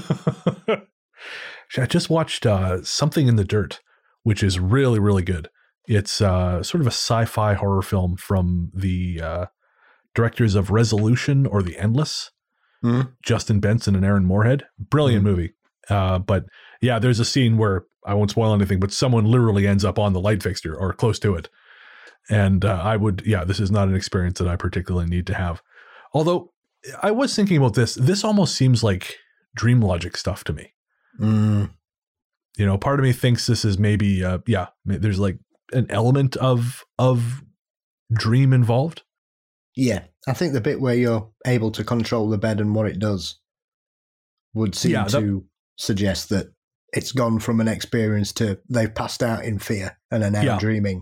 I just watched uh, Something in the Dirt, which is really, really good. It's uh, sort of a sci-fi horror film from the uh, directors of Resolution or The Endless, mm. Justin Benson and Aaron Moorhead. Brilliant mm. movie. Uh, but yeah, there's a scene where, I won't spoil anything, but someone literally ends up on the light fixture or close to it. And uh, I would, yeah, this is not an experience that I particularly need to have. Although I was thinking about this, this almost seems like dream logic stuff to me. Mm. You know, part of me thinks this is maybe, uh, yeah, there's like an element of of dream involved. Yeah, I think the bit where you're able to control the bed and what it does would seem Yeah, that- to suggest that it's gone from an experience to they've passed out in fear and are now Yeah. dreaming.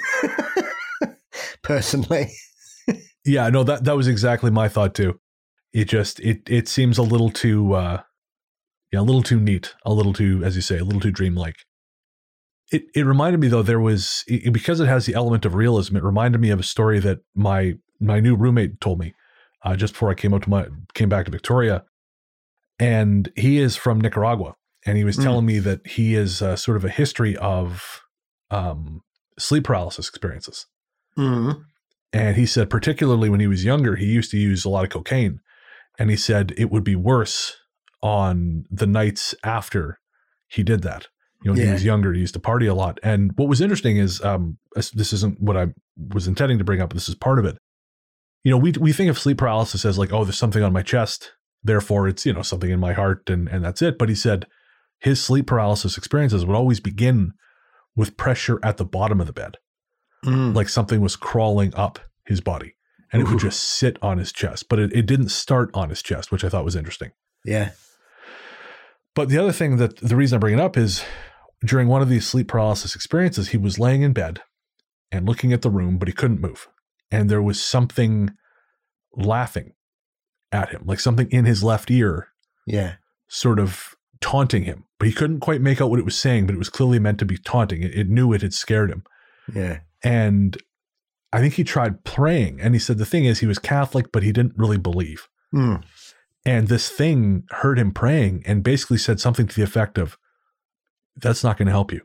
Personally. Yeah, no, that, that was exactly my thought too. It just, it, it seems a little too, uh, yeah, a little too neat, a little too, as you say, a little too dreamlike. It, it reminded me though, there was, it, because it has the element of realism, it reminded me of a story that my, my new roommate told me uh, just before I came out to my, came back to Victoria. And he is from Nicaragua. And he was Mm. telling me that he is uh, sort of a history of um, sleep paralysis experiences. Mm-hmm. And he said, particularly when he was younger, he used to use a lot of cocaine. And he said it would be worse on the nights after he did that. You know, when Yeah. he was younger, he used to party a lot. And what was interesting is, um, this isn't what I was intending to bring up, but this is part of it. You know, we we think of sleep paralysis as like, oh, there's something on my chest, therefore it's, you know, something in my heart, and and that's it. But he said his sleep paralysis experiences would always begin with pressure at the bottom of the bed. Mm. Like something was crawling up his body, and it would Ooh. just sit on his chest. But it, it didn't start on his chest, which I thought was interesting. Yeah. But the other thing that the reason I bring it up is during one of these sleep paralysis experiences, he was laying in bed and looking at the room, but he couldn't move. And there was something laughing at him, like something in his left ear, Yeah. sort of taunting him. But he couldn't quite make out what it was saying, but it was clearly meant to be taunting. It, it knew it had scared him. Yeah. And I think he tried praying. And he said the thing is, he was Catholic, but he didn't really believe. Mm. And this thing heard him praying and basically said something to the effect of, that's not going to help you.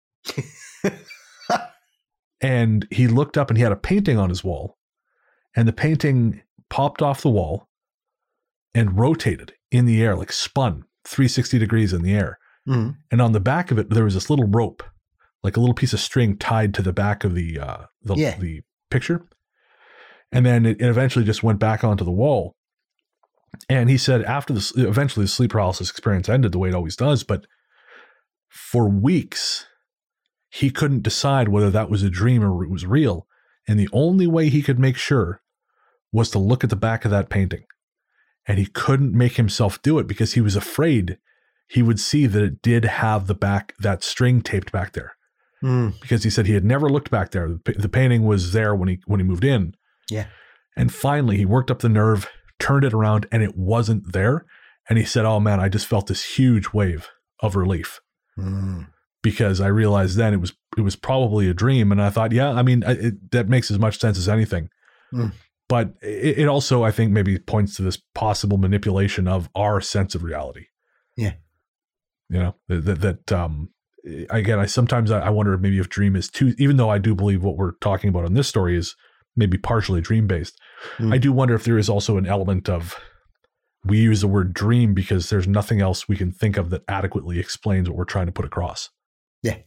And he looked up and he had a painting on his wall. And the painting popped off the wall and rotated in the air, like spun three hundred sixty degrees in the air. Mm. And on the back of it, there was this little rope, like a little piece of string tied to the back of the uh, the, Yeah. the picture. And then it, it eventually just went back onto the wall. And he said after this, eventually the sleep paralysis experience ended the way it always does. But for weeks, he couldn't decide whether that was a dream or it was real. And the only way he could make sure was to look at the back of that painting. And he couldn't make himself do it because he was afraid he would see that it did have the back, that string taped back there. Mm. Because he said he had never looked back there. The, the painting was there when he when he moved in. Yeah. And finally, he worked up the nerve, turned it around, and it wasn't there. And he said, oh man, I just felt this huge wave of relief. Mm. Because I realized then it was it was probably a dream. And I thought, yeah, I mean, it, that makes as much sense as anything. Mm. But it, it also, I think, maybe points to this possible manipulation of our sense of reality. Yeah. You know, that, that um, again, I sometimes I wonder maybe if dream is too, even though I do believe what we're talking about in this story is maybe partially dream based. Mm. I do wonder if there is also an element of, we use the word dream because there's nothing else we can think of that adequately explains what we're trying to put across. Yeah.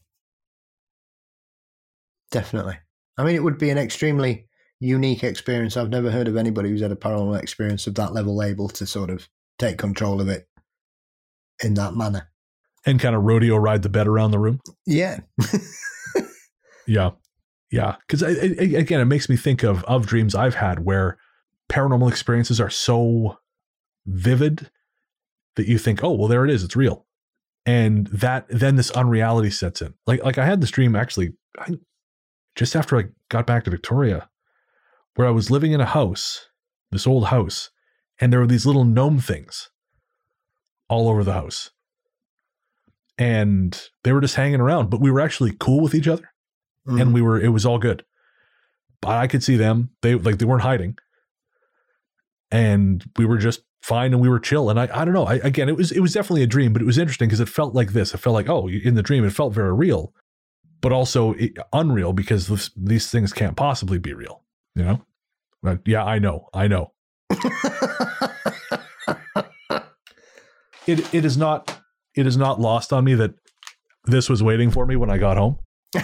Definitely. I mean, it would be an extremely unique experience. I've never heard of anybody who's had a paranormal experience of that level able to sort of take control of it in that manner. And kind of rodeo ride the bed around the room. Yeah. Yeah. Yeah. Because again, it makes me think of, of dreams I've had where paranormal experiences are so vivid that you think, oh, well, there it is. It's real. And that then this unreality sets in. Like, like I had this dream actually I, just after I got back to Victoria, where I was living in a house, this old house, and there were these little gnome things all over the house. And they were just hanging around, but we were actually cool with each other. Mm. And we were, it was all good. But I could see them. They like, they weren't hiding. And we were just fine and we were chill. And I, I don't know. I, again, it was, it was definitely a dream, but it was interesting because it felt like this. It felt like, oh, in the dream, it felt very real, but also it, unreal because this, these things can't possibly be real, you know? But yeah, I know. I know. it, it is not, it is not lost on me that this was waiting for me when I got home.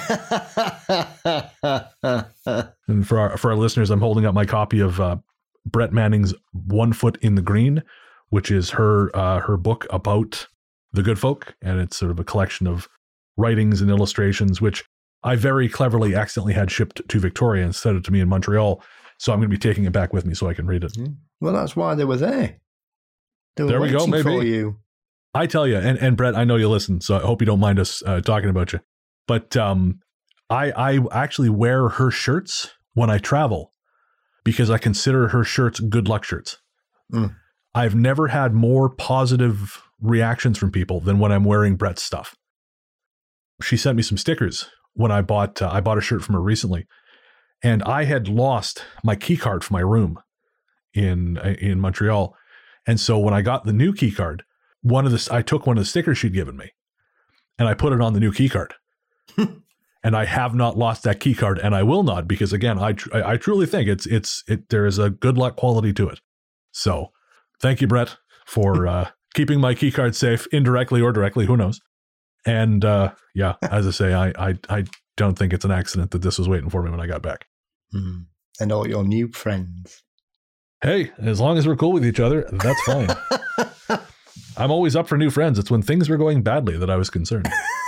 And for our, for our listeners, I'm holding up my copy of, uh, Brett Manning's One Foot in the Green, which is her uh, her book about the good folk. And it's sort of a collection of writings and illustrations, which I very cleverly accidentally had shipped to Victoria and sent it to me in Montreal. So I'm going to be taking it back with me so I can read it. Well, that's why they were there. They were there we go, waiting maybe. for you I tell you, and, and Brett, I know you listen, so I hope you don't mind us uh, talking about you. But um, I, I actually wear her shirts when I travel because I consider her shirts good luck shirts. Mm. I've never had more positive reactions from people than when I'm wearing Brett's stuff. She sent me some stickers when I bought uh, I bought a shirt from her recently, and I had lost my key card for my room in in Montreal, and so when I got the new key card, one of the I took one of the stickers she'd given me, and I put it on the new key card, and I have not lost that key card, and I will not, because again, I tr- I truly think it's it's it there is a good luck quality to it. So, thank you, Brett, for uh, keeping my key card safe, indirectly or directly, who knows. And uh, yeah, as I say, I, I I don't think it's an accident that this was waiting for me when I got back. Mm. And all your new friends. Hey, as long as we're cool with each other, that's fine. I'm always up for new friends. It's when things were going badly that I was concerned.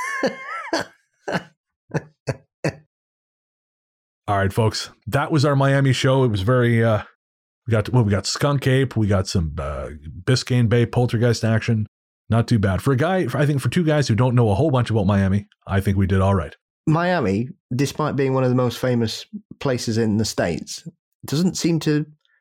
All right, folks, that was our Miami show. It was very, uh, we got, well, we got Skunk Ape, we got some uh, Biscayne Bay poltergeist action. Not too bad. For a guy, I think for two guys who don't know a whole bunch about Miami, I think we did all right. Miami, despite being one of the most famous places in the States, doesn't seem to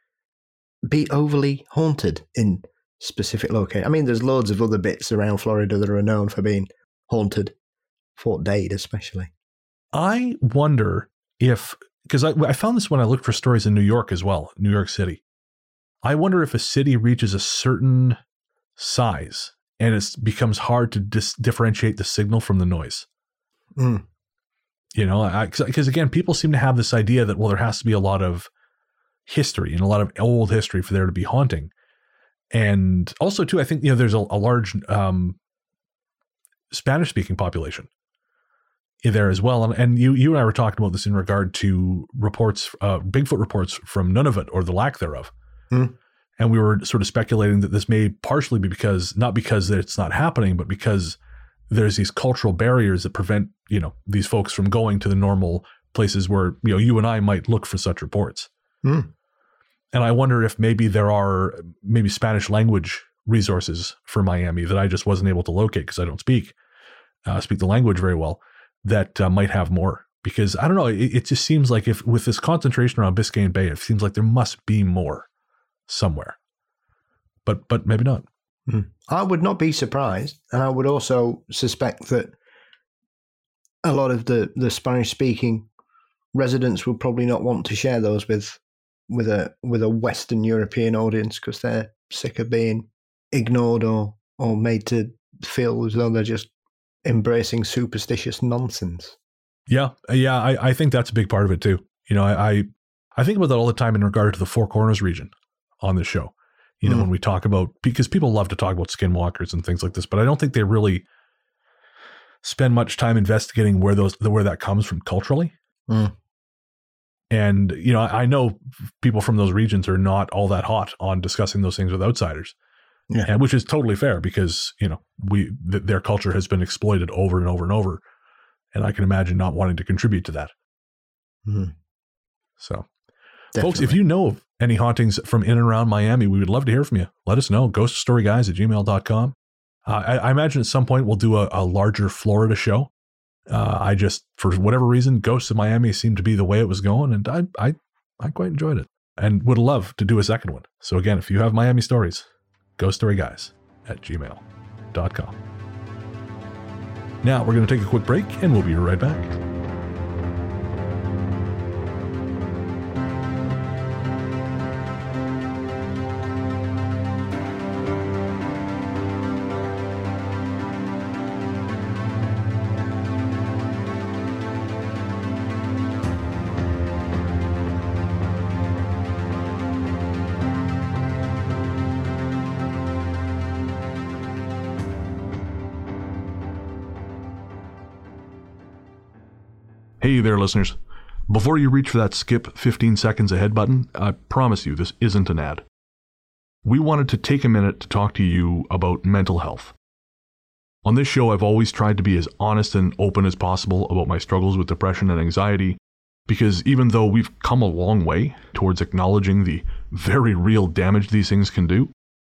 be overly haunted in specific locations. I mean, there's loads of other bits around Florida that are known for being haunted. Fort Dade, especially. I wonder if, because I, I found this when I looked for stories in New York as well, New York City. I wonder if a city reaches a certain size and it becomes hard to dis- differentiate the signal from the noise. Mm. You know, because again, people seem to have this idea that, well, there has to be a lot of history and a lot of old history for there to be haunting. And also, too, I think, you know, there's a, a large um, Spanish-speaking population there as well. And, and you you and I were talking about this in regard to reports, uh, Bigfoot reports from Nunavut, or the lack thereof. Mm. And we were sort of speculating that this may partially be because, not because it's not happening, but because there's these cultural barriers that prevent, you know, these folks from going to the normal places where, you know, you and I might look for such reports. Mm. And I wonder if maybe there are maybe Spanish language resources for Miami that I just wasn't able to locate because I don't speak, uh, speak the language very well, that uh, might have more. Because I don't know, it, it just seems like if with this concentration around Biscayne Bay, it seems like there must be more somewhere, but but maybe not. Mm. I would not be surprised, and I would also suspect that a lot of the, the Spanish-speaking residents will probably not want to share those with with a with a Western European audience because they're sick of being ignored or or made to feel as though they're just embracing superstitious nonsense. Yeah, yeah, I, I think that's a big part of it too. You know, I, I I think about that all the time in regard to the Four Corners region on this show. You know, mm. when we talk about, because people love to talk about skinwalkers and things like this, but I don't think they really spend much time investigating where those where that comes from culturally. Mm. And, you know, I know people from those regions are not all that hot on discussing those things with outsiders, yeah. and which is totally fair because, you know, we th- their culture has been exploited over and over and over. And I can imagine not wanting to contribute to that. Mm. So, Definitely. Folks, if you know of any hauntings from in and around Miami, we would love to hear from you. Let us know. ghost story guys at gmail dot com. Uh, I, I imagine at some point we'll do a, a larger Florida show. Uh, I just, for whatever reason, Ghosts of Miami seemed to be the way it was going, and I, I, I quite enjoyed it, and would love to do a second one. So again, if you have Miami stories, ghost story guys at gmail dot com. Now we're going to take a quick break, and we'll be right back. Hey there, listeners. Before you reach for that skip fifteen seconds ahead button, I promise you this isn't an ad. We wanted to take a minute to talk to you about mental health. On this show, I've always tried to be as honest and open as possible about my struggles with depression and anxiety, because even though we've come a long way towards acknowledging the very real damage these things can do,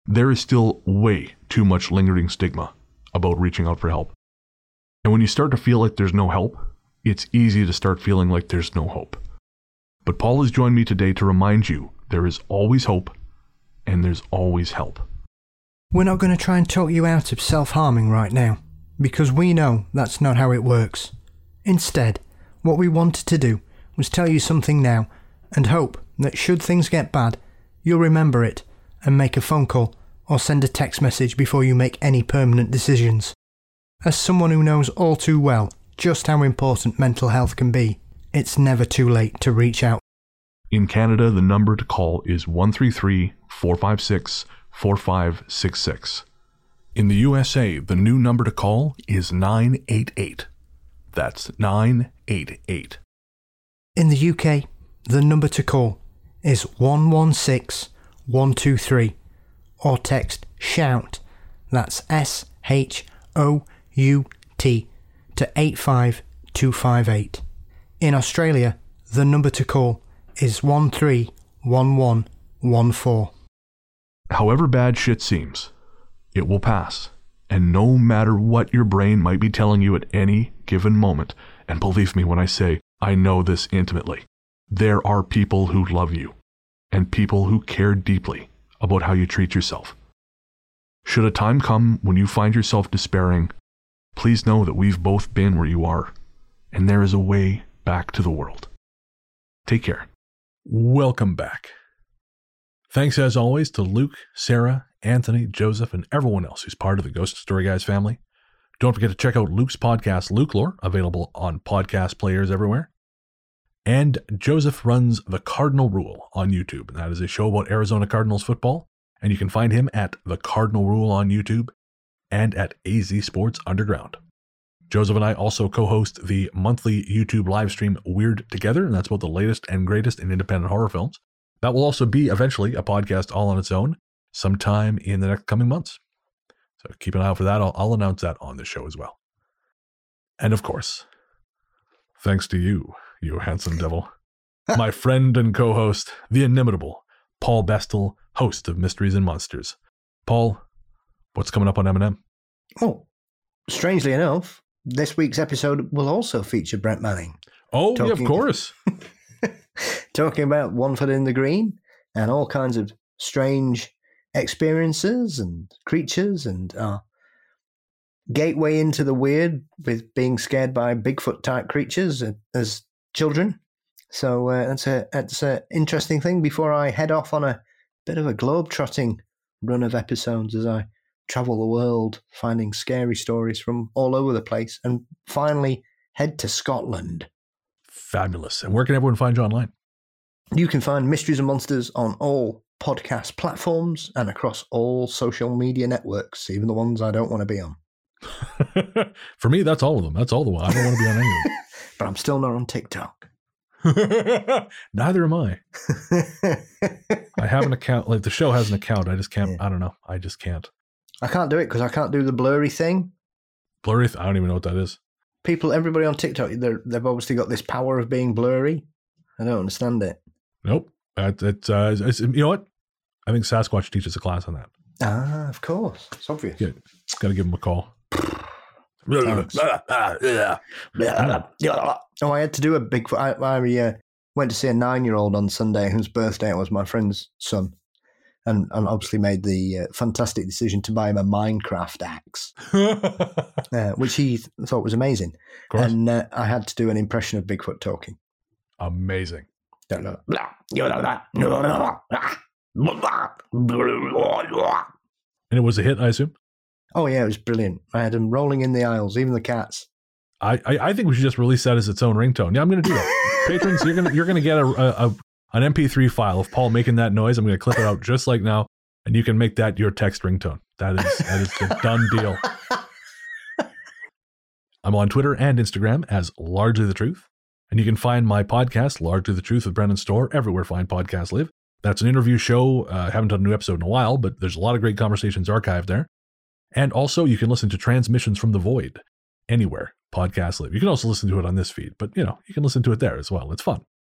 there is still way too much lingering stigma about reaching out for help. And when you start to feel like there's no help, it's easy to start feeling like there's no hope. But Paul has joined me today to remind you there is always hope and there's always help. We're not going to try and talk you out of self-harming right now, because we know that's not how it works. Instead, what we wanted to do was tell you something now and hope that should things get bad, you'll remember it and make a phone call or send a text message before you make any permanent decisions. As someone who knows all too well just how important mental health can be, it's never too late to reach out. In Canada, the number to call is one three three, four five six, four five six six. In the U S A, the new number to call is nine eight eight. That's nine eight eight. In the U K, the number to call is one one six, one two three, or text SHOUT, that's S H O U T, to eight five two five eight. In Australia, the number to call is one three one one one four. However bad shit seems, it will pass. And no matter what your brain might be telling you at any given moment, and believe me when I say I know this intimately, there are people who love you, and people who care deeply about how you treat yourself. Should a time come when you find yourself despairing, please know that we've both been where you are, and there is a way back to the world. Take care. Welcome back. Thanks as always to Luke, Sarah, Anthony, Joseph, and everyone else who's part of the Ghost Story Guys family. Don't forget to check out Luke's podcast, Luke Lore, available on podcast players everywhere. And Joseph runs The Cardinal Rule on YouTube. And that is a show about Arizona Cardinals football. And you can find him at The Cardinal Rule on YouTube and at A Z Sports Underground. Joseph and I also co-host the monthly YouTube live stream Weird Together, and that's about the latest and greatest in independent horror films. That will also be eventually a podcast all on its own sometime in the next coming months. So keep an eye out for that. I'll, I'll announce that on the show as well. And of course, thanks to you, you handsome devil, my friend and co-host, the inimitable Paul Bestel, host of Mysteries and Monsters. Paul, what's coming up on M and M? Oh, strangely enough, this week's episode will also feature Brent Manning. Oh, talking, yeah, of course. Talking about One Foot in the Green and all kinds of strange experiences and creatures and our gateway into the weird with being scared by Bigfoot-type creatures as children. So uh, that's a that's an interesting thing before I head off on a bit of a globe-trotting run of episodes as I travel the world, finding scary stories from all over the place, and finally head to Scotland. Fabulous. And where can everyone find you online? You can find Mysteries and Monsters on all podcast platforms and across all social media networks, even the ones I don't want to be on. For me, that's all of them. That's all the ones. I don't want to be on any of them. But I'm still not on TikTok. Neither am I. I have an account. Like the show has an account. I just can't. Yeah. I don't know. I just can't. I can't do it because I can't do the blurry thing. Blurry? Th- I don't even know what that is. People, everybody on TikTok, they've obviously got this power of being blurry. I don't understand it. Nope. It, it, uh, it's, you know what? I think Sasquatch teaches a class on that. Ah, of course. It's obvious. Yeah, got to give him a call. Oh, I had to do a big... I, I uh, went to see a nine-year-old on Sunday whose birthday it was, my friend's son. And, and obviously made the uh, fantastic decision to buy him a Minecraft axe, uh, which he th- thought was amazing. And uh, I had to do an impression of Bigfoot talking. Amazing. Don't know. And it was a hit, I assume? Oh, yeah, it was brilliant. I had them rolling in the aisles, even the cats. I, I, I think we should just release that as its own ringtone. Yeah, I'm going to do that. Patrons, you're going you're gonna get a, a, a an M P three file of Paul making that noise. I'm going to clip it out just like now, and you can make that your text ringtone. That is that is the done deal. I'm on Twitter and Instagram as Largely the Truth, and you can find my podcast, Largely the Truth with Brendan Storr, everywhere fine podcasts live. That's an interview show. Uh, I haven't done a new episode in a while, but there's a lot of great conversations archived there. And also, you can listen to Transmissions from the Void anywhere podcasts live. You can also listen to it on this feed, but you know, you can listen to it there as well. It's fun.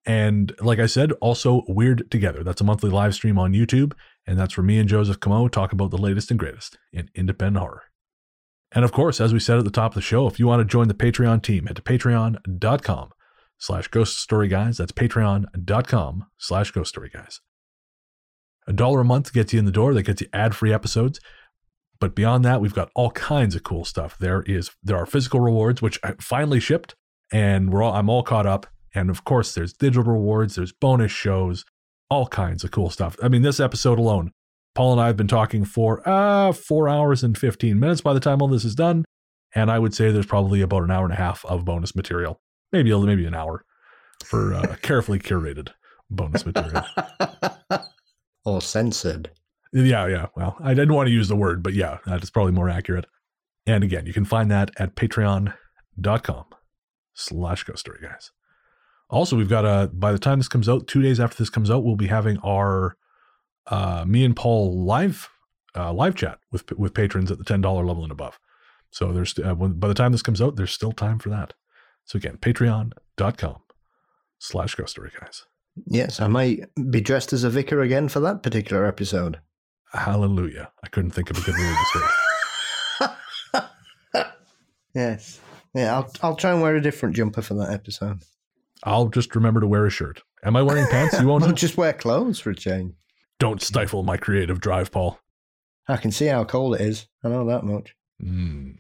And like I said, also Weird Together. That's a monthly live stream on YouTube. And that's where me and Joseph Camo talk about the latest and greatest in independent horror. And of course, as we said at the top of the show, if you want to join the Patreon team, head to patreon.com slash ghost story guys. That's patreon.com slash ghost story guys. A dollar a month gets you in the door. That gets you ad-free episodes. But beyond that, we've got all kinds of cool stuff. There is there are physical rewards, which I finally shipped, and we're all I'm all caught up. And of course, there's digital rewards, there's bonus shows, all kinds of cool stuff. I mean, this episode alone, Paul and I have been talking for uh, four hours and fifteen minutes by the time all this is done. And I would say there's probably about an hour and a half of bonus material, maybe maybe an hour for uh, carefully curated bonus material. Or censored. Yeah, yeah. Well, I didn't want to use the word, but yeah, that is probably more accurate. And again, you can find that at patreon.com slash ghost story guys. Also, we've got a, by the time this comes out, two days after this comes out, we'll be having our, uh, me and Paul live, uh, live chat with, with patrons at the ten dollars level and above. So there's, uh, when, by the time this comes out, there's still time for that. So again, patreon.com slash ghost story guys. Yes, I might be dressed as a vicar again for that particular episode. Hallelujah. I couldn't think of a good word to say. Yes. Yeah, I'll I'll try and wear a different jumper for that episode. I'll just remember to wear a shirt. Am I wearing pants? You won't I'll know? just wear clothes for a change. Don't stifle my creative drive, Paul. I can see how cold it is. I know that much. Mm.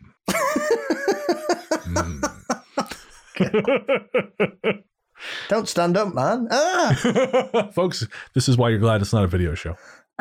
mm. Don't stand up, man. Ah! Folks, this is why you're glad it's not a video show.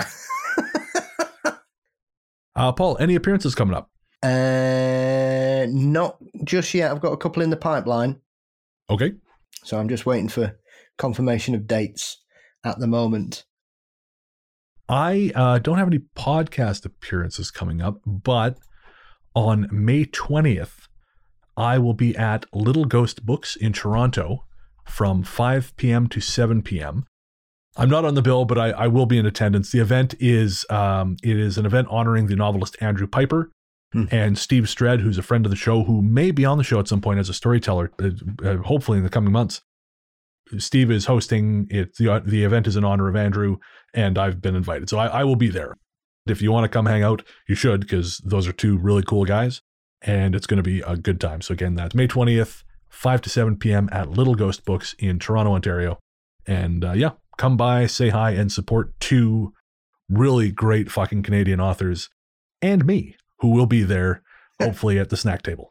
uh, Paul, any appearances coming up? Uh, not just yet. I've got a couple in the pipeline. Okay. So I'm just waiting for confirmation of dates at the moment. I uh, don't have any podcast appearances coming up, but on May twentieth, I will be at Little Ghost Books in Toronto from five p.m. to seven p.m. I'm not on the bill, but I, I will be in attendance. The event is um, it is an event honoring the novelist Andrew Piper hmm. and Steve Stredd, who's a friend of the show, who may be on the show at some point as a storyteller, uh, hopefully in the coming months. Steve is hosting it. The, the event is in honor of Andrew, and I've been invited. So I, I will be there. If you want to come hang out, you should, because those are two really cool guys, and it's going to be a good time. So again, that's May twentieth, five to seven p.m. at Little Ghost Books in Toronto, Ontario. And uh, yeah, come by, say hi, and support two really great fucking Canadian authors and me, who will be there, hopefully at the snack table.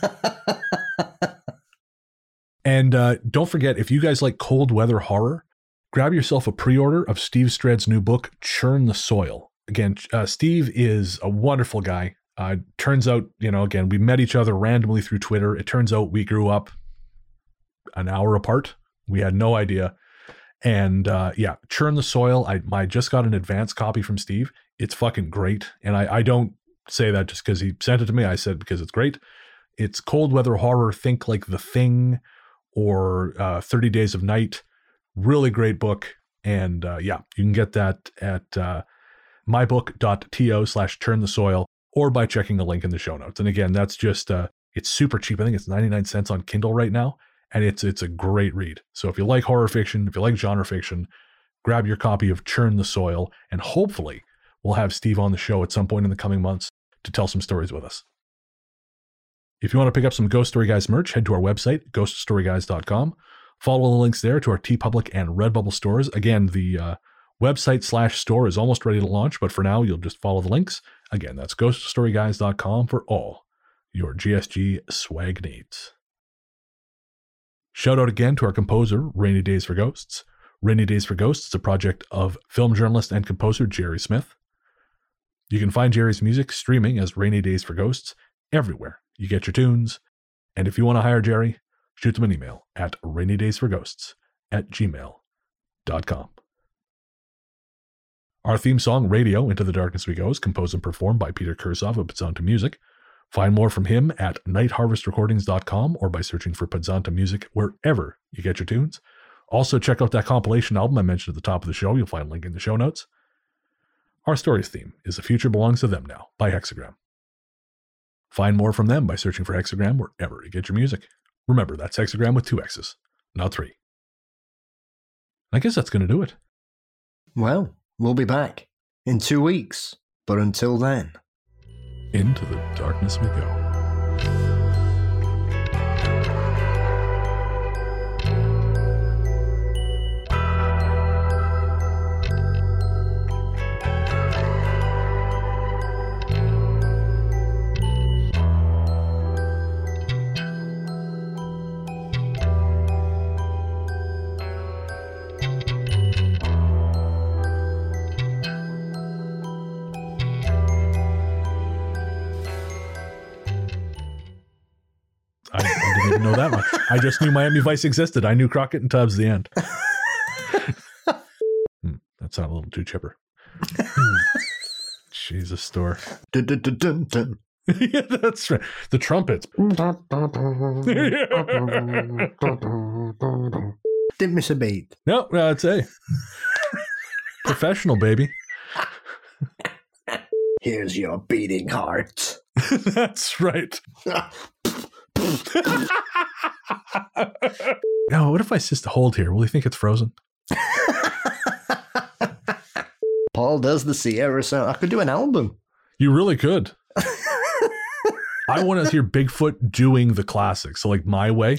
And uh, don't forget, if you guys like cold weather horror, grab yourself a pre-order of Steve Stredd's new book, Churn the Soil. Again, uh, Steve is a wonderful guy. Uh, turns out, you know, again, we met each other randomly through Twitter. It turns out we grew up an hour apart. We had no idea. And uh, yeah, Churn the Soil. I, I just got an advance copy from Steve. It's fucking great. And I, I don't say that just because he sent it to me. I said because it's great. It's cold weather horror. Think like The Thing or uh, thirty Days of Night. Really great book. And uh, yeah, you can get that at uh, mybook.to slash Churn the Soil or by checking a link in the show notes. And again, that's just, uh, it's super cheap. I think it's ninety-nine cents on Kindle right now. And it's it's a great read. So if you like horror fiction, if you like genre fiction, grab your copy of Churn the Soil, and hopefully we'll have Steve on the show at some point in the coming months to tell some stories with us. If you want to pick up some Ghost Story Guys merch, head to our website, ghost story guys dot com. Follow the links there to our TeePublic and Redbubble stores. Again, the uh, website slash store is almost ready to launch, but for now, you'll just follow the links. Again, that's ghost story guys dot com for all your G S G swag needs. Shout out again to our composer, Rainy Days for Ghosts. Rainy Days for Ghosts is a project of film journalist and composer Jerry Smith. You can find Jerry's music streaming as Rainy Days for Ghosts everywhere you get your tunes. And if you want to hire Jerry, shoot them an email at rainydaysforghosts at gmail dot com. Our theme song, Radio, Into the Darkness We Go, is composed and performed by Peter Kursov of Podzonta Music. Find more from him at night harvest recordings dot com or by searching for Podzonta Music wherever you get your tunes. Also, check out that compilation album I mentioned at the top of the show. You'll find a link in the show notes. Our story's theme is The Future Belongs to Them Now by Hexagram. Find more from them by searching for Hexagram wherever you get your music. Remember, that's Hexagram with two X's, not three. I guess that's going to do it. Well, we'll be back in two weeks. But until then, into the darkness we go. I didn't even know that much. I just knew Miami Vice existed. I knew Crockett and Tubbs, the end. hmm, that sounded a little too chipper. Jesus, store. Dun, dun, dun, dun, dun. Yeah, that's right. The trumpets. Didn't miss a beat. No, that's a professional, baby. Here's your beating heart. That's right. Now, what if I assist a hold here? Will he think it's frozen? Paul does the Sierra sound. I could do an album. You really could. I want to hear Bigfoot doing the classics. So, like, My Way.